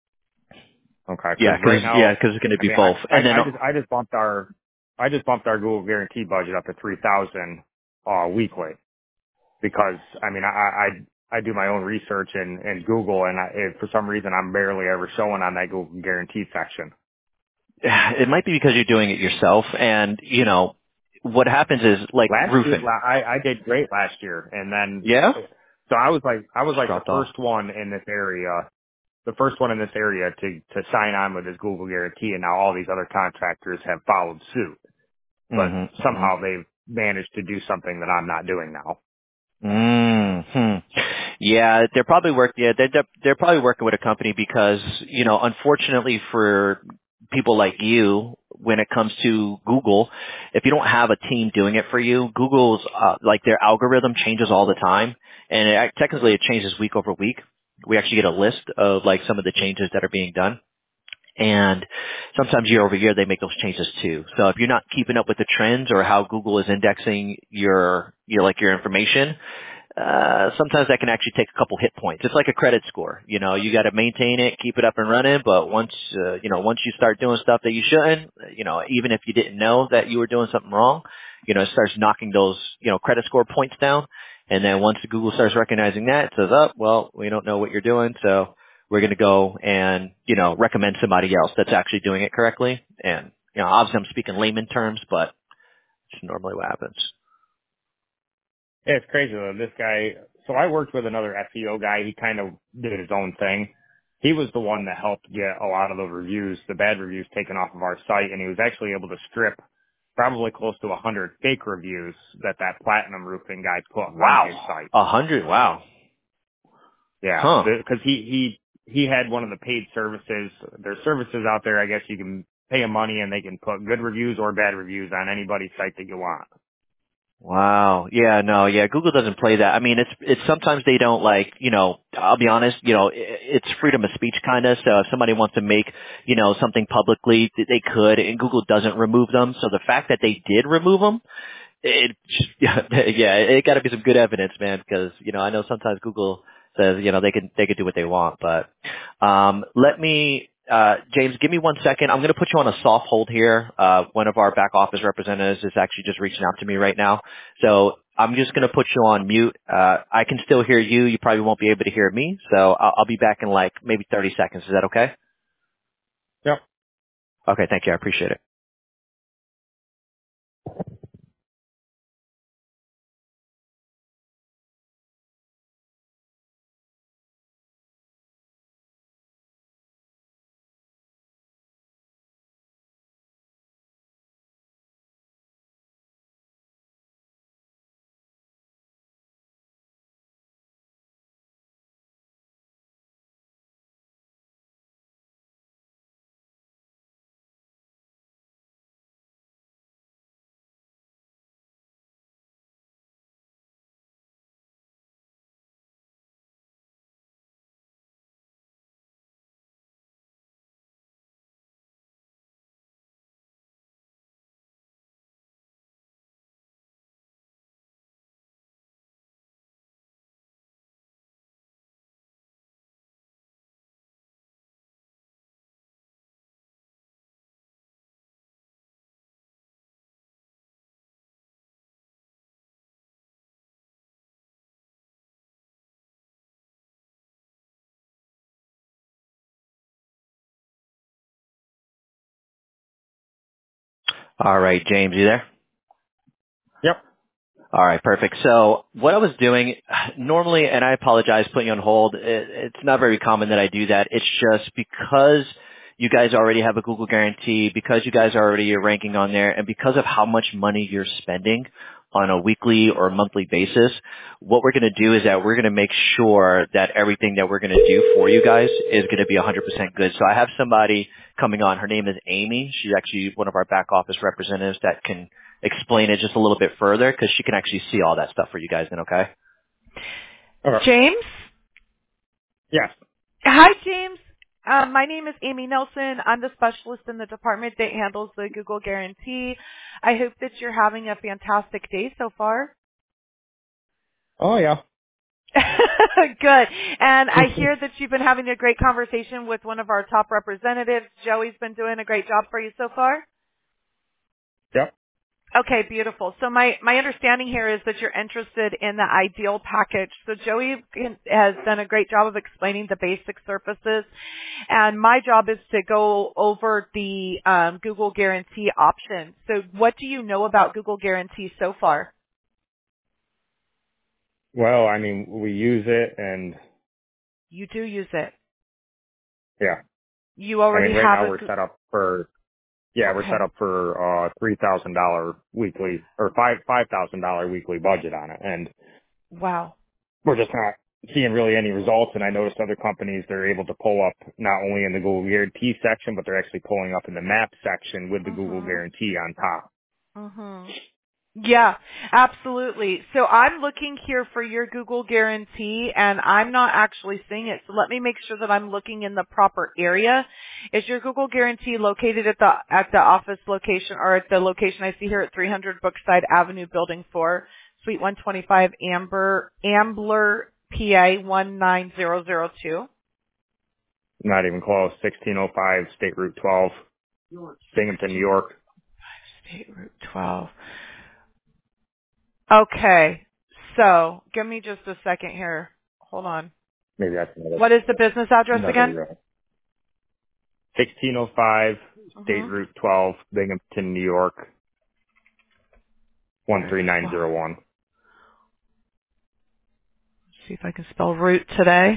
[SPEAKER 2] Okay,
[SPEAKER 1] Yeah,
[SPEAKER 2] because right
[SPEAKER 1] because yeah,
[SPEAKER 2] now,
[SPEAKER 1] because it's going to
[SPEAKER 2] I
[SPEAKER 1] be
[SPEAKER 2] mean, I,
[SPEAKER 1] both, and then
[SPEAKER 2] I, I just I just bumped our I just bumped our Google Guarantee budget up to three thousand uh, weekly because I mean I I I do my own research in, in Google and I, if for some reason I'm barely ever showing on that Google Guarantee section.
[SPEAKER 1] it might be because you're doing it yourself, and you know what happens is like
[SPEAKER 2] Last year
[SPEAKER 1] roofing.
[SPEAKER 2] la- I I did great last year and then
[SPEAKER 1] Yeah,
[SPEAKER 2] so I was like I was
[SPEAKER 1] just
[SPEAKER 2] like the
[SPEAKER 1] dropped off.
[SPEAKER 2] first one in this area. The first one in this area to, to sign on with this Google Guarantee, and now all these other contractors have followed suit. But
[SPEAKER 1] Mm-hmm.
[SPEAKER 2] somehow they've managed to do something that I'm not doing now.
[SPEAKER 1] Hmm. Yeah, they're probably work. Yeah, they're they're they're probably working with a company because you know, unfortunately for people like you, when it comes to Google, if you don't have a team doing it for you, Google's uh, like their algorithm changes all the time, and it, technically it changes week over week. We actually get a list of like some of the changes that are being done. And sometimes year over year they make those changes too. So if you're not keeping up with the trends or how Google is indexing your your like your information, uh, sometimes that can actually take a couple hit points. It's like a credit score. You know, you got to maintain it, keep it up and running. But once, uh, you know, once you start doing stuff that you shouldn't, you know, even if you didn't know that you were doing something wrong, you know, it starts knocking those, you know, credit score points down. And then once Google starts recognizing that, it says, oh, well, we don't know what you're doing. So we're going to go and, you know, recommend somebody else that's actually doing it correctly. And, you know, obviously I'm speaking layman terms, but it's normally what happens.
[SPEAKER 2] Yeah, it's crazy though. This guy, so I worked with another S E O guy. He kind of did his own thing. He was the one that helped get a lot of the reviews, the bad reviews taken off of our site, and he was actually able to strip probably close to a hundred fake reviews that that platinum roofing guy put on his
[SPEAKER 1] Wow.
[SPEAKER 2] site.
[SPEAKER 1] A hundred. Wow.
[SPEAKER 2] Yeah,
[SPEAKER 1] Huh.
[SPEAKER 2] because he he he had one of the paid services. There's services out there. I guess you can pay them money and they can put good reviews or bad reviews on anybody's site that you want.
[SPEAKER 1] Wow. Yeah, no, yeah, Google doesn't play that. I mean, it's, it's sometimes they don't like, you know, I'll be honest, you know, i- it's freedom of speech kind of. So if somebody wants to make, you know, something publicly, th- they could, and Google doesn't remove them. So the fact that they did remove them, it, yeah, yeah, it got to be some good evidence, man, because, you know, I know sometimes Google says, you know, they can, they can do what they want, but, um, let me, uh, James, give me one second. I'm going to put you on a soft hold here. Uh, one of our back office representatives is actually just reaching out to me right now. So I'm just going to put you on mute. Uh, I can still hear you. You probably won't be able to hear me. So I'll, I'll be back in like maybe thirty seconds. Is that okay?
[SPEAKER 2] Yep.
[SPEAKER 1] Okay. Thank you. I appreciate it. All right, James, you there?
[SPEAKER 2] Yep.
[SPEAKER 1] All right, perfect. So what I was doing normally, and I apologize putting you on hold, it, it's not very common that I do that. It's just because you guys already have a Google guarantee, because you guys are already ranking on there, and because of how much money you're spending on a weekly or monthly basis, what we're going to do is that we're going to make sure that everything that we're going to do for you guys is going to be one hundred percent good. So I have somebody coming on. Her name is Amy. She's actually one of our back office representatives that can explain it just a little bit further because she can actually see all that stuff for you guys then, okay?
[SPEAKER 2] Okay.
[SPEAKER 4] James?
[SPEAKER 2] Yes.
[SPEAKER 4] Hi, James. Um, my name is Amy Nelson. I'm the specialist in the department that handles the Google Guarantee. I hope that you're having a fantastic day so far.
[SPEAKER 2] Oh yeah.
[SPEAKER 4] Good. And I hear that you've been having a great conversation with one of our top representatives. Joey's been doing a great job for you so far?
[SPEAKER 2] Yep.
[SPEAKER 4] Okay, beautiful. So my, my understanding here is that you're interested in the ideal package. So Joey has done a great job of explaining the basic surfaces, and my job is to go over the um, Google Guarantee options. So what do you know about Google Guarantee so far?
[SPEAKER 2] Well, I mean, we use it, and
[SPEAKER 4] You do use it.
[SPEAKER 2] yeah.
[SPEAKER 4] You
[SPEAKER 2] I
[SPEAKER 4] already
[SPEAKER 2] mean, right
[SPEAKER 4] have
[SPEAKER 2] now
[SPEAKER 4] a
[SPEAKER 2] we're
[SPEAKER 4] Goo-
[SPEAKER 2] set up for yeah, we're set
[SPEAKER 4] okay.
[SPEAKER 2] up for uh three thousand dollar weekly or five five thousand dollar weekly budget on it, and
[SPEAKER 4] Wow.
[SPEAKER 2] we're just not seeing really any results. And I noticed other companies, they're able to pull up not only in the Google Guarantee section, but they're actually pulling up in the map section with the Google
[SPEAKER 4] Mhm.
[SPEAKER 2] Guarantee on top.
[SPEAKER 4] Mhm. Yeah, absolutely. So I'm looking here for your Google Guarantee, and I'm not actually seeing it. So let me make sure that I'm looking in the proper area. Is your Google Guarantee located at the at the office location or at the location I see here at three hundred Brookside Avenue, Building four, Suite one twenty-five, Amber Ambler, P A one nine zero zero two?
[SPEAKER 2] Not even close. sixteen oh five State Route twelve, Binghamton, New York.
[SPEAKER 4] State Route twelve. Okay. So give me just a second here. Hold on.
[SPEAKER 2] Maybe that's another,
[SPEAKER 4] What is the business address again?
[SPEAKER 2] another uh, sixteen oh five State
[SPEAKER 4] Mm-hmm.
[SPEAKER 2] Route twelve, Binghamton, New York, one three nine
[SPEAKER 4] Let's
[SPEAKER 2] zero one.
[SPEAKER 4] see if I can spell route today.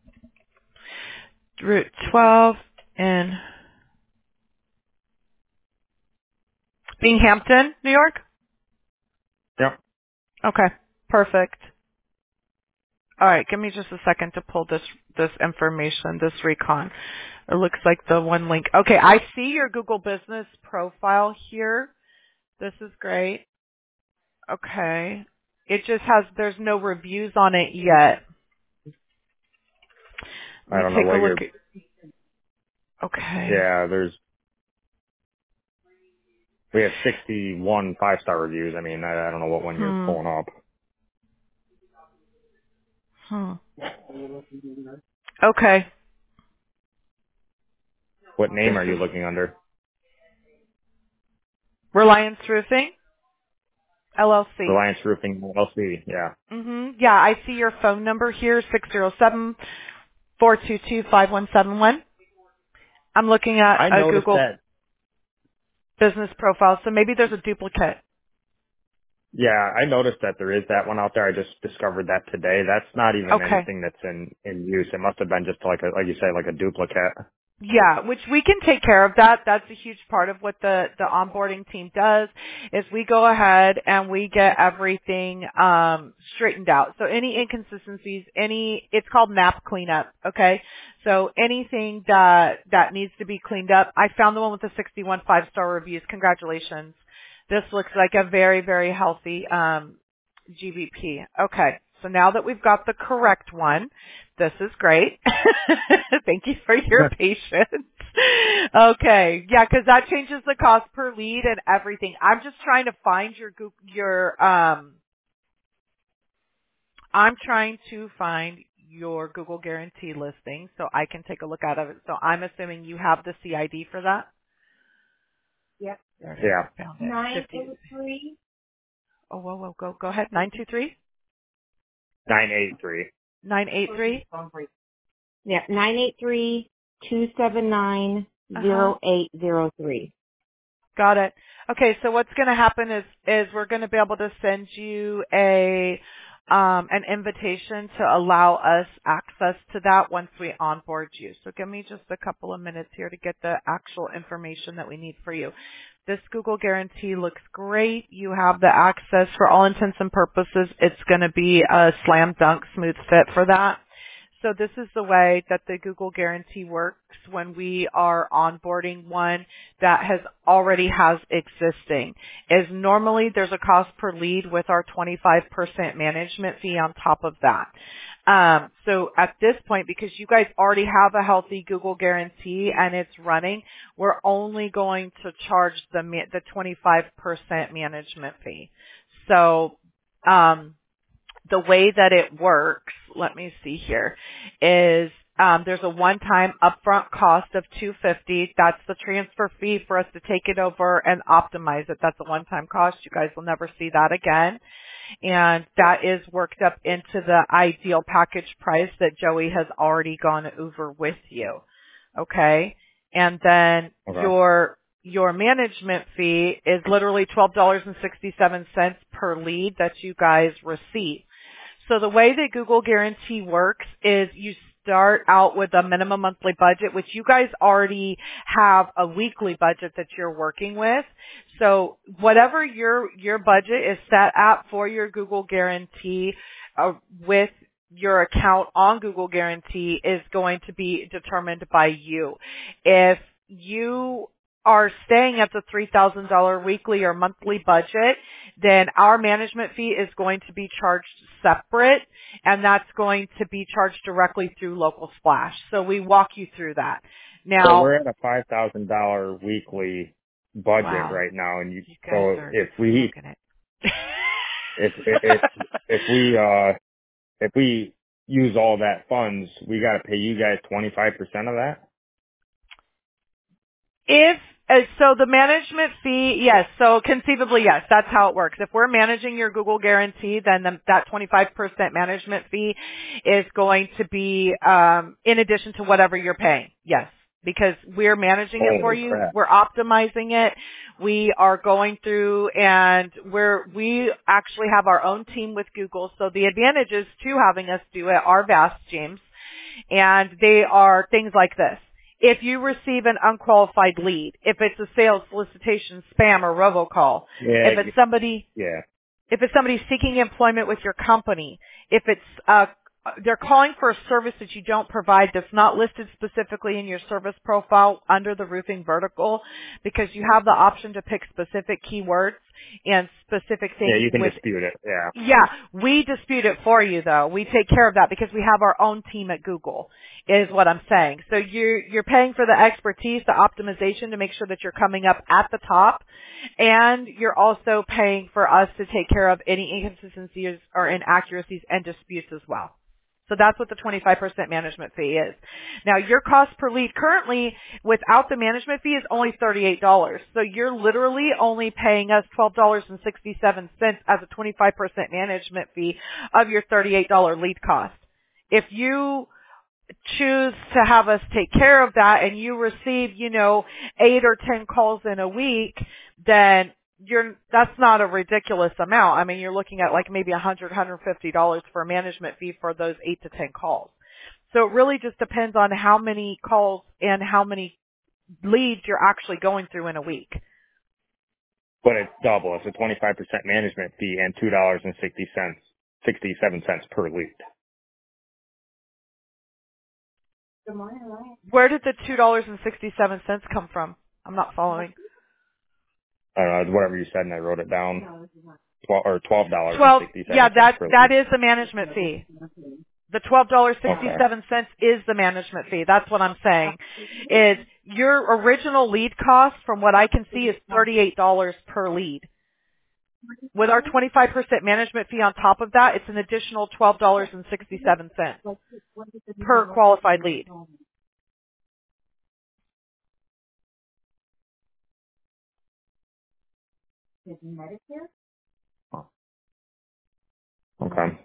[SPEAKER 4] Route twelve in Binghamton, New York?
[SPEAKER 2] Yep.
[SPEAKER 4] Okay. Perfect. All right. Give me just a second to pull this, this information, this recon. It looks like the one link. Okay. I see your Google business profile here. This is great. Okay. It just has, there's no reviews on it yet. Let
[SPEAKER 2] I
[SPEAKER 4] me
[SPEAKER 2] don't know
[SPEAKER 4] take a
[SPEAKER 2] what
[SPEAKER 4] look
[SPEAKER 2] you're,
[SPEAKER 4] at, okay.
[SPEAKER 2] yeah, there's, we have sixty-one five-star reviews. I mean, I, I don't know what one you're
[SPEAKER 4] Hmm.
[SPEAKER 2] pulling up.
[SPEAKER 4] Hmm. Okay.
[SPEAKER 2] What name
[SPEAKER 4] This
[SPEAKER 2] are you
[SPEAKER 4] is
[SPEAKER 2] looking under?
[SPEAKER 4] Reliance Roofing, L L C.
[SPEAKER 2] Reliance Roofing L L C. Yeah.
[SPEAKER 4] Mm-hmm. Yeah, I see your phone number here, six zero seven, four two two, five one seven one. I'm looking at
[SPEAKER 2] I
[SPEAKER 4] a
[SPEAKER 2] noticed
[SPEAKER 4] Google
[SPEAKER 2] that.
[SPEAKER 4] business profile, so maybe there's a duplicate.
[SPEAKER 2] Yeah, I noticed that there is that one out there. I just discovered that today. That's not even
[SPEAKER 4] Okay.
[SPEAKER 2] anything that's in in use. It must have been just like a, like you say, like a duplicate.
[SPEAKER 4] Yeah, which we can take care of that. That's a huge part of what the, the onboarding team does is we go ahead and we get everything um straightened out. So any inconsistencies, any it's called map cleanup, okay? So anything that that needs to be cleaned up. I found the one with the sixty-one five-star reviews. Congratulations. This looks like a very, very healthy um G B P. Okay. So now that we've got the correct one, this is great. Thank you for your patience. Okay. Yeah, because that changes the cost per lead and everything. I'm just trying to find your Goog- your um I'm trying to find your Google Guarantee listing so I can take a look at it. So I'm assuming you have the C I D for that?
[SPEAKER 3] Yep.
[SPEAKER 4] There it is.
[SPEAKER 2] Yeah.
[SPEAKER 4] I found it.
[SPEAKER 3] Nine
[SPEAKER 4] fifty.
[SPEAKER 3] eight three.
[SPEAKER 4] Oh, whoa, whoa, go go ahead. nine two three
[SPEAKER 2] Nine eight three.
[SPEAKER 4] nine eight three
[SPEAKER 3] Yeah, nine eight three two seven nine
[SPEAKER 4] Uh-huh.
[SPEAKER 3] zero eight zero three.
[SPEAKER 4] Got it. Okay, so what's going to happen is is we're going to be able to send you a um, an invitation to allow us access to that once we onboard you. So give me just a couple of minutes here to get the actual information that we need for you. This Google Guarantee looks great. You have the access for all intents and purposes. It's going to be a slam dunk smooth fit for that. So this is the way that the Google Guarantee works when we are onboarding one that has already has existing. Is normally there's a cost per lead with our twenty-five percent management fee on top of that. Um, so at this point, because you guys already have a healthy Google Guarantee and it's running, we're only going to charge the ma- the twenty-five percent management fee. So um, the way that it works, let me see here, is um, there's a one-time upfront cost of two hundred fifty dollars. That's the transfer fee for us to take it over and optimize it. That's a one-time cost. You guys will never see that again. And that is worked up into the ideal package price that Joey has already gone over with you. Okay? And then
[SPEAKER 2] Okay.
[SPEAKER 4] your your management fee is literally twelve dollars and sixty-seven cents per lead that you guys receive. So the way that Google Guarantee works is you start out with a minimum monthly budget, which you guys already have a weekly budget that you're working with. So whatever your your budget is set at for your Google Guarantee uh, with your account on Google Guarantee is going to be determined by you. If you are staying at the three thousand dollars weekly or monthly budget, then our management fee is going to be charged separate, and that's going to be charged directly through Local Splash. So we walk you through that. Now,
[SPEAKER 2] So we're at a five thousand dollar weekly budget
[SPEAKER 4] wow,
[SPEAKER 2] right now, and you,
[SPEAKER 4] you guys
[SPEAKER 2] so
[SPEAKER 4] are
[SPEAKER 2] if we
[SPEAKER 4] smoking it.
[SPEAKER 2] if if if we uh if we use all that funds, we got to pay you guys twenty five percent of that.
[SPEAKER 4] If uh, so, the management fee, yes. So conceivably, yes, that's how it works. If we're managing your Google Guarantee, then the, that twenty-five percent management fee is going to be um, in addition to whatever you're paying. Yes, because we're managing it for
[SPEAKER 2] Holy
[SPEAKER 4] you.
[SPEAKER 2] crap!
[SPEAKER 4] We're optimizing it. We are going through, and we're we actually have our own team with Google. So the advantages to having us do it are vast, James, and they are things like this. If you receive an unqualified lead, if it's a sales solicitation, spam, or robocall,
[SPEAKER 2] Yeah,
[SPEAKER 4] if it's somebody,
[SPEAKER 2] yeah.
[SPEAKER 4] if it's somebody seeking employment with your company, if it's uh, they're calling for a service that you don't provide that's not listed specifically in your service profile under the roofing vertical, because you have the option to pick specific keywords and specific things.
[SPEAKER 2] Yeah, you can
[SPEAKER 4] with,
[SPEAKER 2] dispute it. Yeah.
[SPEAKER 4] Yeah, we dispute it for you though. We take care of that because we have our own team at Google, is what I'm saying. So you're, you're paying for the expertise, the optimization to make sure that you're coming up at the top, and you're also paying for us to take care of any inconsistencies or inaccuracies and disputes as well. So that's what the twenty-five percent management fee is. Now, your cost per lead currently, without the management fee, is only thirty-eight dollars. So you're literally only paying us twelve dollars and sixty-seven cents as a twenty-five percent management fee of your thirty-eight dollars lead cost. If you choose to have us take care of that and you receive, you know, eight or ten calls in a week, then you're, that's not a ridiculous amount. I mean, you're looking at like maybe one hundred dollars, one hundred fifty dollars for a management fee for those eight to ten calls. So it really just depends on how many calls and how many leads you're actually going through in a week.
[SPEAKER 2] But it's double. It's a twenty-five percent management fee and two dollars and sixty-seven cents per lead.
[SPEAKER 4] Where did the two dollars and sixty-seven cents come from? I'm not following.
[SPEAKER 2] I don't know, it's whatever you said, and I wrote it down. Twelve or twelve dollars
[SPEAKER 4] Twelve.
[SPEAKER 2] and sixty-seven
[SPEAKER 4] Yeah,
[SPEAKER 2] cents
[SPEAKER 4] that
[SPEAKER 2] per lead.
[SPEAKER 4] that is the management fee. The twelve dollars and sixty-seven cents is the management fee. That's what I'm saying. Is your original lead cost, from what I can see, is thirty-eight dollars per lead. With our twenty-five percent management fee on top of that, it's an additional twelve dollars and sixty-seven cents per qualified lead.
[SPEAKER 2] Okay.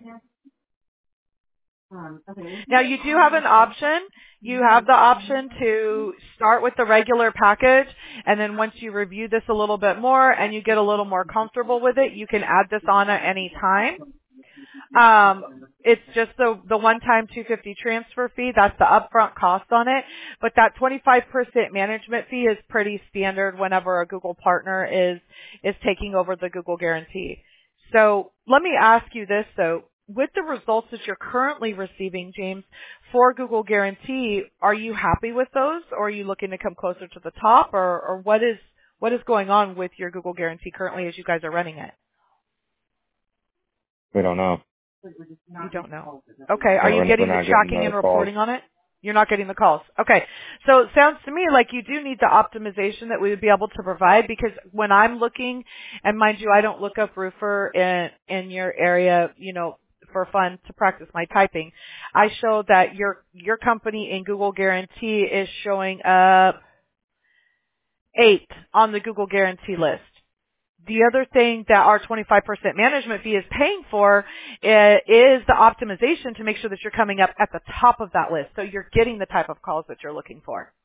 [SPEAKER 4] Now you do have an option. You have the option to start with the regular package, and then once you review this a little bit more and you get a little more comfortable with it, you can add this on at any time. Um, it's just the the one-time two hundred fifty dollars transfer fee. That's the upfront cost on it. But that twenty-five percent management fee is pretty standard whenever a Google partner is is taking over the Google Guarantee. So let me ask you this, though. With the results that you're currently receiving, James, for Google Guarantee, are you happy with those, or are you looking to come closer to the top, or, or what is what is going on with your Google Guarantee currently as you guys are running it?
[SPEAKER 2] We don't know.
[SPEAKER 4] You don't know. Okay. Are
[SPEAKER 2] No,
[SPEAKER 4] you
[SPEAKER 2] we're,
[SPEAKER 4] getting
[SPEAKER 2] we're
[SPEAKER 4] the
[SPEAKER 2] not
[SPEAKER 4] tracking
[SPEAKER 2] getting
[SPEAKER 4] and
[SPEAKER 2] the
[SPEAKER 4] reporting
[SPEAKER 2] calls.
[SPEAKER 4] on it? You're not getting the calls. Okay. So it sounds to me like you do need the optimization that we would be able to provide, because when I'm looking, and mind you, I don't look up roofer in, in your area, you know, for fun to practice my typing. I show that your, your company in Google Guarantee is showing up eight on the Google Guarantee list. The other thing that our twenty-five percent management fee is paying for uh, is the optimization to make sure that you're coming up at the top of that list, so you're getting the type of calls that you're looking for.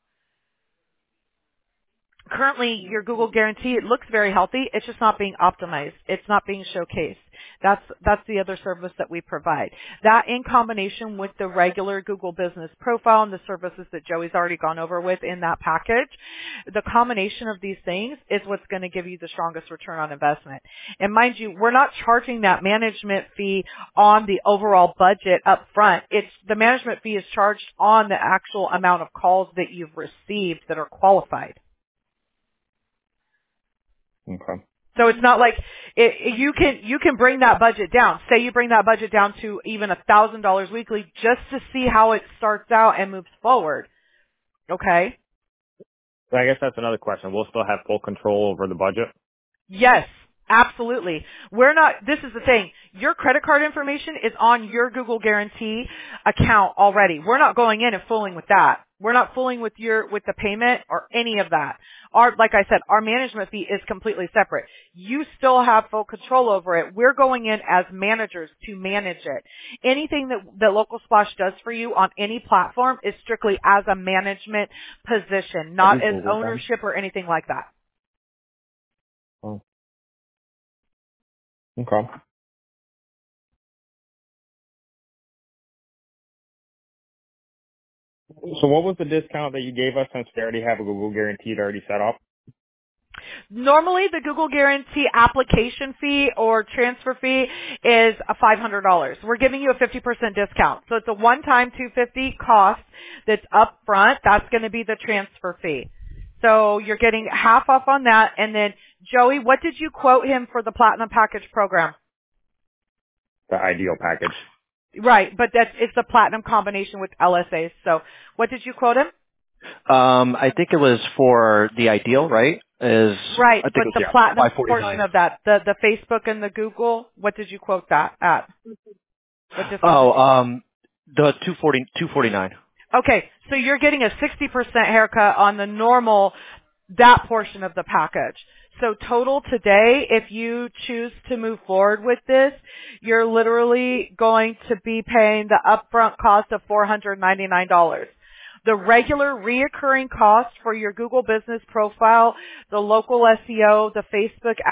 [SPEAKER 4] Currently, your Google Guarantee, it looks very healthy. It's just not being optimized. It's not being showcased. That's that's the other service that we provide. That, in combination with the regular Google Business Profile and the services that Joey's already gone over with in that package, the combination of these things is what's going to give you the strongest return on investment. And mind you, we're not charging that management fee on the overall budget up front. It's the management fee is charged on the actual amount of calls that you've received that are qualified.
[SPEAKER 2] Okay.
[SPEAKER 4] So it's not like it, it- you can you can bring that budget down. Say you bring that budget down to even a thousand dollars weekly, just to see how it starts out and moves forward. Okay.
[SPEAKER 2] So I guess that's another question. We'll still have full control over the budget?
[SPEAKER 4] Yes, absolutely. We're not, this is the thing, your credit card information is on your Google Guarantee account already. We're not going in and fooling with that. We're not fooling with your, with the payment or any of that. Our, like I said, our management fee is completely separate. You still have full control over it. We're going in as managers to manage it. Anything that, that Local Splash does for you on any platform is strictly as a management position, not as ownership or anything like that.
[SPEAKER 2] Oh. Okay. So what was the discount that you gave us since we already have a Google Guarantee already set up?
[SPEAKER 4] Normally, the Google Guarantee application fee or transfer fee is a five hundred dollars. We're giving you a fifty percent discount. So it's a one-time two hundred fifty dollars cost that's up front. That's going to be the transfer fee. So you're getting half off on that. And then, Joey, what did you quote him for the Platinum Package program?
[SPEAKER 2] The ideal package.
[SPEAKER 4] Right, but that's it's the Platinum combination with L S As. So what did you quote him?
[SPEAKER 1] Um, I think it was for the ideal, right? Is
[SPEAKER 4] Right,
[SPEAKER 1] I think
[SPEAKER 4] but
[SPEAKER 1] it was,
[SPEAKER 4] the
[SPEAKER 1] yeah,
[SPEAKER 4] Platinum
[SPEAKER 1] five forty-nine.
[SPEAKER 4] portion of that, the the Facebook and the Google, what did you quote that at? What discount
[SPEAKER 1] Oh,
[SPEAKER 4] did you-
[SPEAKER 1] um, The two forty, two forty-nine.
[SPEAKER 4] Okay, so you're getting a sixty percent haircut on the normal, that portion of the package. So total today, if you choose to move forward with this, you're literally going to be paying the upfront cost of four hundred ninety-nine dollars. The regular reoccurring cost for your Google business profile, the local S E O, the Facebook